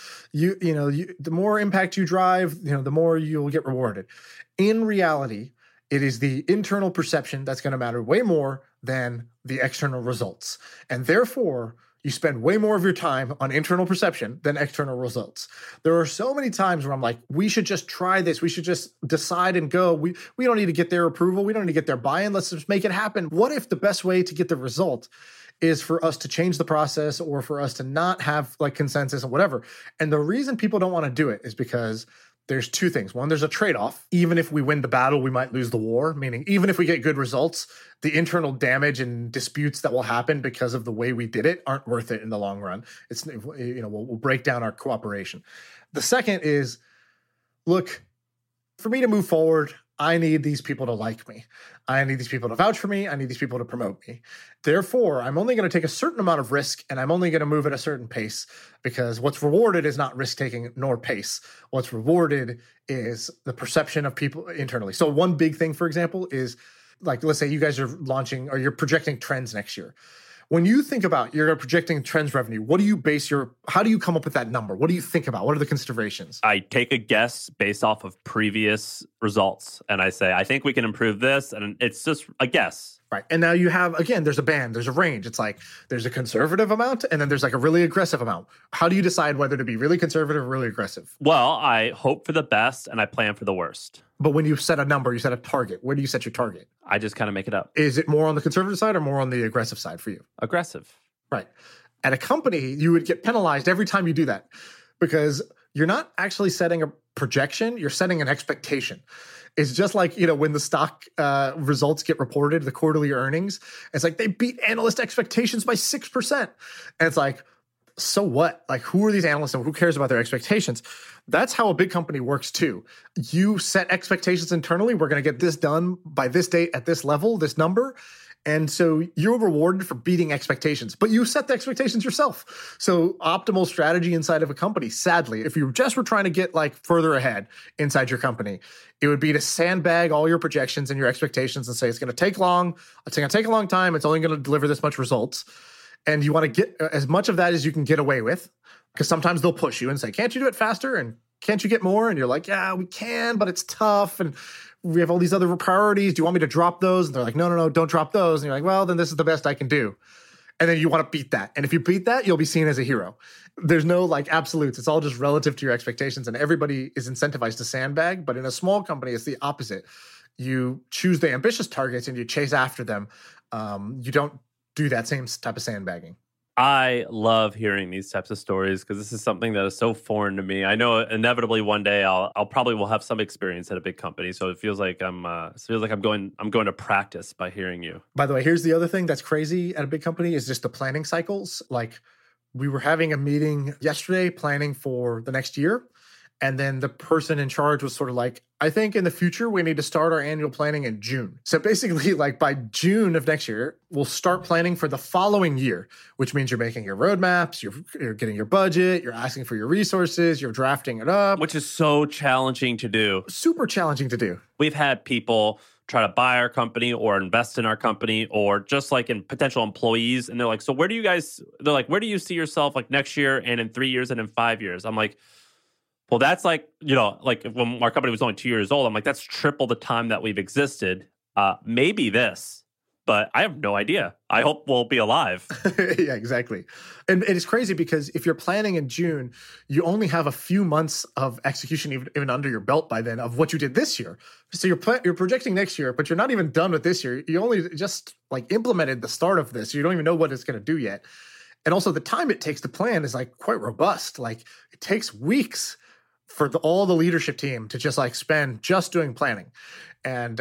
Speaker 4: The more impact you drive, the more you'll get rewarded. In reality, it is the internal perception that's going to matter way more than the external results. And therefore, you spend way more of your time on internal perception than external results. There are so many times where I'm like, we should just try this. We should just decide and go. We don't need to get their approval. We don't need to get their buy-in. Let's just make it happen. What if the best way to get the result is for us to change the process or for us to not have like consensus or whatever? And the reason people don't want to do it is because there's two things. One, there's a trade-off. Even if we win the battle, we might lose the war, meaning even if we get good results, the internal damage and disputes that will happen because of the way we did it aren't worth it in the long run. It's, we'll break down our cooperation. The second is, look, for me to move forward, I need these people to like me. I need these people to vouch for me. I need these people to promote me. Therefore, I'm only going to take a certain amount of risk, and I'm only going to move at a certain pace, because what's rewarded is not risk-taking nor pace. What's rewarded is the perception of people internally. So one big thing, for example, is like, let's say you guys are launching or you're projecting trends next year. When you think about you're projecting trends revenue, what do you base how do you come up with that number? What do you think about? What are the considerations?
Speaker 3: I take a guess based off of previous results, and I say, I think we can improve this, and it's just a guess.
Speaker 4: Right. And now you have, again, there's a band, there's a range. It's like there's a conservative amount, and then there's like a really aggressive amount. How do you decide whether to be really conservative or really aggressive?
Speaker 3: Well, I hope for the best, and I plan for the worst.
Speaker 4: But when you set a number, you set a target. Where do you set your target?
Speaker 3: I just kind of make it up.
Speaker 4: Is it more on the conservative side or more on the aggressive side for you?
Speaker 3: Aggressive.
Speaker 4: Right. At a company, you would get penalized every time you do that, because you're not actually setting a projection, you're setting an expectation. It's just like, when the stock results get reported, the quarterly earnings, it's like they beat analyst expectations by 6%. And it's like, so what? Like, who are these analysts and who cares about their expectations? That's how a big company works too. You set expectations internally. We're going to get this done by this date at this level, this number. And so you're rewarded for beating expectations, but you set the expectations yourself. So optimal strategy inside of a company, sadly, if you just were trying to get like further ahead inside your company, it would be to sandbag all your projections and your expectations and say, it's going to take long. It's going to take a long time. It's only going to deliver this much results. And you want to get as much of that as you can get away with, because sometimes they'll push you and say, can't you do it faster? And can't you get more? And you're like, yeah, we can, but it's tough. And we have all these other priorities. Do you want me to drop those? And they're like, no, don't drop those. And you're like, well, then this is the best I can do. And then you want to beat that. And if you beat that, you'll be seen as a hero. There's no like absolutes. It's all just relative to your expectations. And everybody is incentivized to sandbag. But in a small company, it's the opposite. You choose the ambitious targets and you chase after them. You don't do that same type of sandbagging.
Speaker 3: I love hearing these types of stories because this is something that is so foreign to me. I know inevitably one day I'll probably will have some experience at a big company, so it feels like I'm going to practice by hearing you.
Speaker 4: By the way, here's the other thing that's crazy at a big company is just the planning cycles. Like, we were having a meeting yesterday planning for the next year. And then the person in charge was sort of like, I think in the future, we need to start our annual planning in June. So basically, like by June of next year, we'll start planning for the following year, which means you're making your roadmaps, you're getting your budget, you're asking for your resources, you're drafting it up.
Speaker 3: Which is so challenging to do.
Speaker 4: Super challenging to do.
Speaker 3: We've had people try to buy our company or invest in our company or just like in potential employees. And they're like, so where do you see yourself like next year and in 3 years and in 5 years? I'm like, well, that's like, like when our company was only 2 years old, I'm like, that's triple the time that we've existed. Maybe this, but I have no idea. I hope we'll be alive.
Speaker 4: Yeah, exactly. And it is crazy because if you're planning in June, you only have a few months of execution even under your belt by then of what you did this year. So you're projecting next year, but you're not even done with this year. You only just like implemented the start of this. You don't even know what it's going to do yet. And also the time it takes to plan is like quite robust. Like it takes weeks for all the leadership team to just like spend just doing planning. And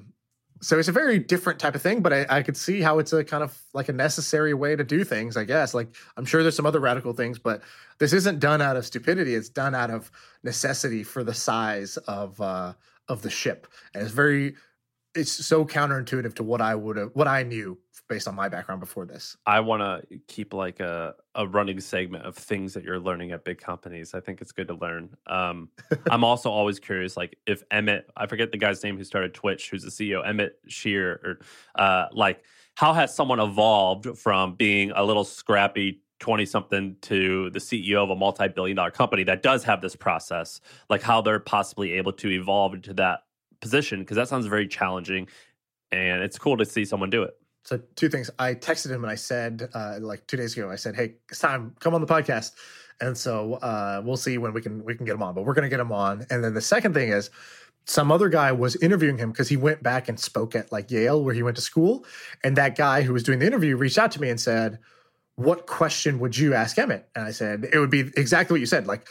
Speaker 4: so it's a very different type of thing, but I could see how it's a kind of like a necessary way to do things, I guess. Like I'm sure there's some other radical things, but this isn't done out of stupidity. It's done out of necessity for the size of the ship. And it's so counterintuitive to what I knew based on my background before this.
Speaker 3: I want to keep like a running segment of things that you're learning at big companies. I think it's good to learn. I'm also always curious, like if Emmett, I forget the guy's name who started Twitch, who's the CEO, Emmett Shear, or like how has someone evolved from being a little scrappy 20-something to the CEO of a multi-billion-dollar company that does have this process, like how they're possibly able to evolve into that position, because that sounds very challenging and it's cool to see someone do it.
Speaker 4: So two things. I texted him and I said, like 2 days ago, I said, hey, it's time, come on the podcast. And so we'll see when we can get him on, but we're going to get him on. And then the second thing is some other guy was interviewing him because he went back and spoke at like Yale where he went to school. And that guy who was doing the interview reached out to me and said, what question would you ask Emmett? And I said, it would be exactly what you said. Like,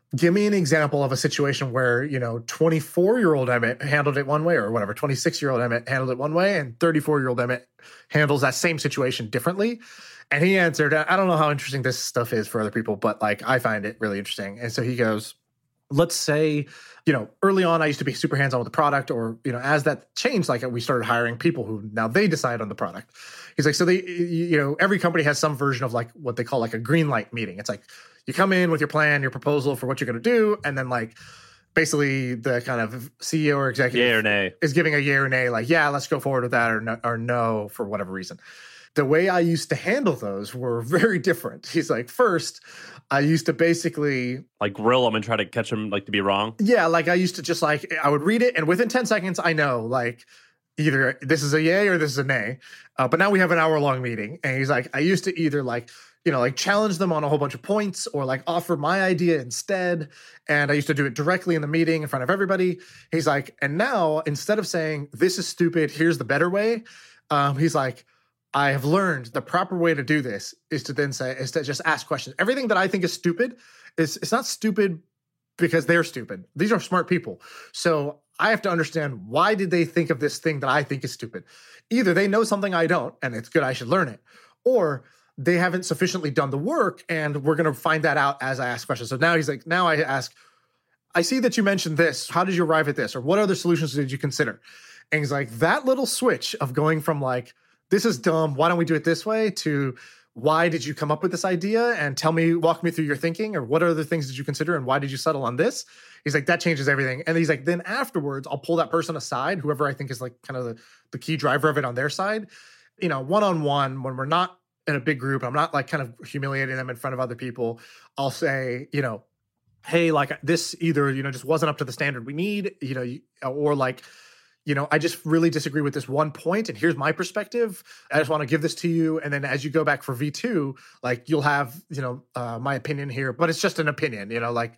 Speaker 4: give me an example of a situation where, 24-year-old Emmett handled it one way or whatever, 26-year-old Emmett handled it one way and 34-year-old Emmett handles that same situation differently. And he answered, I don't know how interesting this stuff is for other people, but like I find it really interesting. And so he goes, let's say, early on I used to be super hands-on with the product, or, as that changed, like we started hiring people who now they decide on the product. He's like, so they, every company has some version of like what they call like a green light meeting. It's like you come in with your plan, your proposal for what you're going to do. And then like basically the kind of CEO or executive
Speaker 3: yay or nay.
Speaker 4: is giving a yay or nay, like, yeah, let's go forward with that, or no for whatever reason. The way I used to handle those were very different. He's like, first, I used to basically
Speaker 3: like grill them and try to catch them like to be wrong.
Speaker 4: Yeah, like I used to just like, I would read it and within 10 seconds, I know like either this is a yay or this is a nay. But now we have an hour-long meeting. And he's like, I used to either like, like challenge them on a whole bunch of points or like offer my idea instead. And I used to do it directly in the meeting in front of everybody. He's like, and now instead of saying, this is stupid, here's the better way. He's like, I have learned the proper way to do this is to just ask questions. Everything that I think is stupid it's not stupid because they're stupid. These are smart people. So I have to understand, why did they think of this thing that I think is stupid? Either they know something I don't and it's good, I should learn it, or they haven't sufficiently done the work and we're going to find that out as I ask questions. So now he's like, now I ask, I see that you mentioned this. How did you arrive at this? Or what other solutions did you consider? And he's like, that little switch of going from like, this is dumb, why don't we do it this way, to why did you come up with this idea, and walk me through your thinking, or what other things did you consider and why did you settle on this? He's like, that changes everything. And he's like, then afterwards, I'll pull that person aside, whoever I think is like kind of the key driver of it on their side, one-on-one, when we're not in a big group, I'm not like kind of humiliating them in front of other people. I'll say, hey, like this either, just wasn't up to the standard we need, or like, I just really disagree with this one point, and here's my perspective. I just want to give this to you. And then as you go back for V2, like you'll have, my opinion here, but it's just an opinion,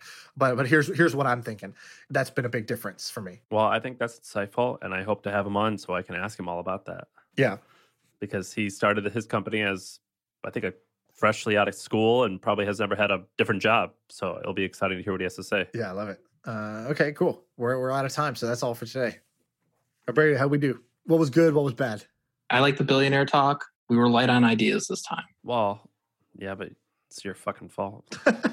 Speaker 4: but here's what I'm thinking. That's been a big difference for me.
Speaker 3: Well, I think that's insightful, and I hope to have him on so I can ask him all about that.
Speaker 4: Yeah.
Speaker 3: Because he started his company as, I think, a freshly out of school and probably has never had a different job. So it'll be exciting to hear what he has to say.
Speaker 4: Yeah, I love it. Okay, cool. We're out of time, so that's all for today. Brady, how'd we do? What was good? What was bad?
Speaker 5: I like the billionaire talk. We were light on ideas this time.
Speaker 3: Well, yeah, but it's your fucking fault.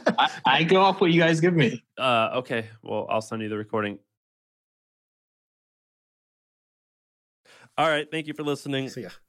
Speaker 5: I go off what you guys give me.
Speaker 3: Okay. Well, I'll send you the recording. All right. Thank you for listening.
Speaker 4: See ya.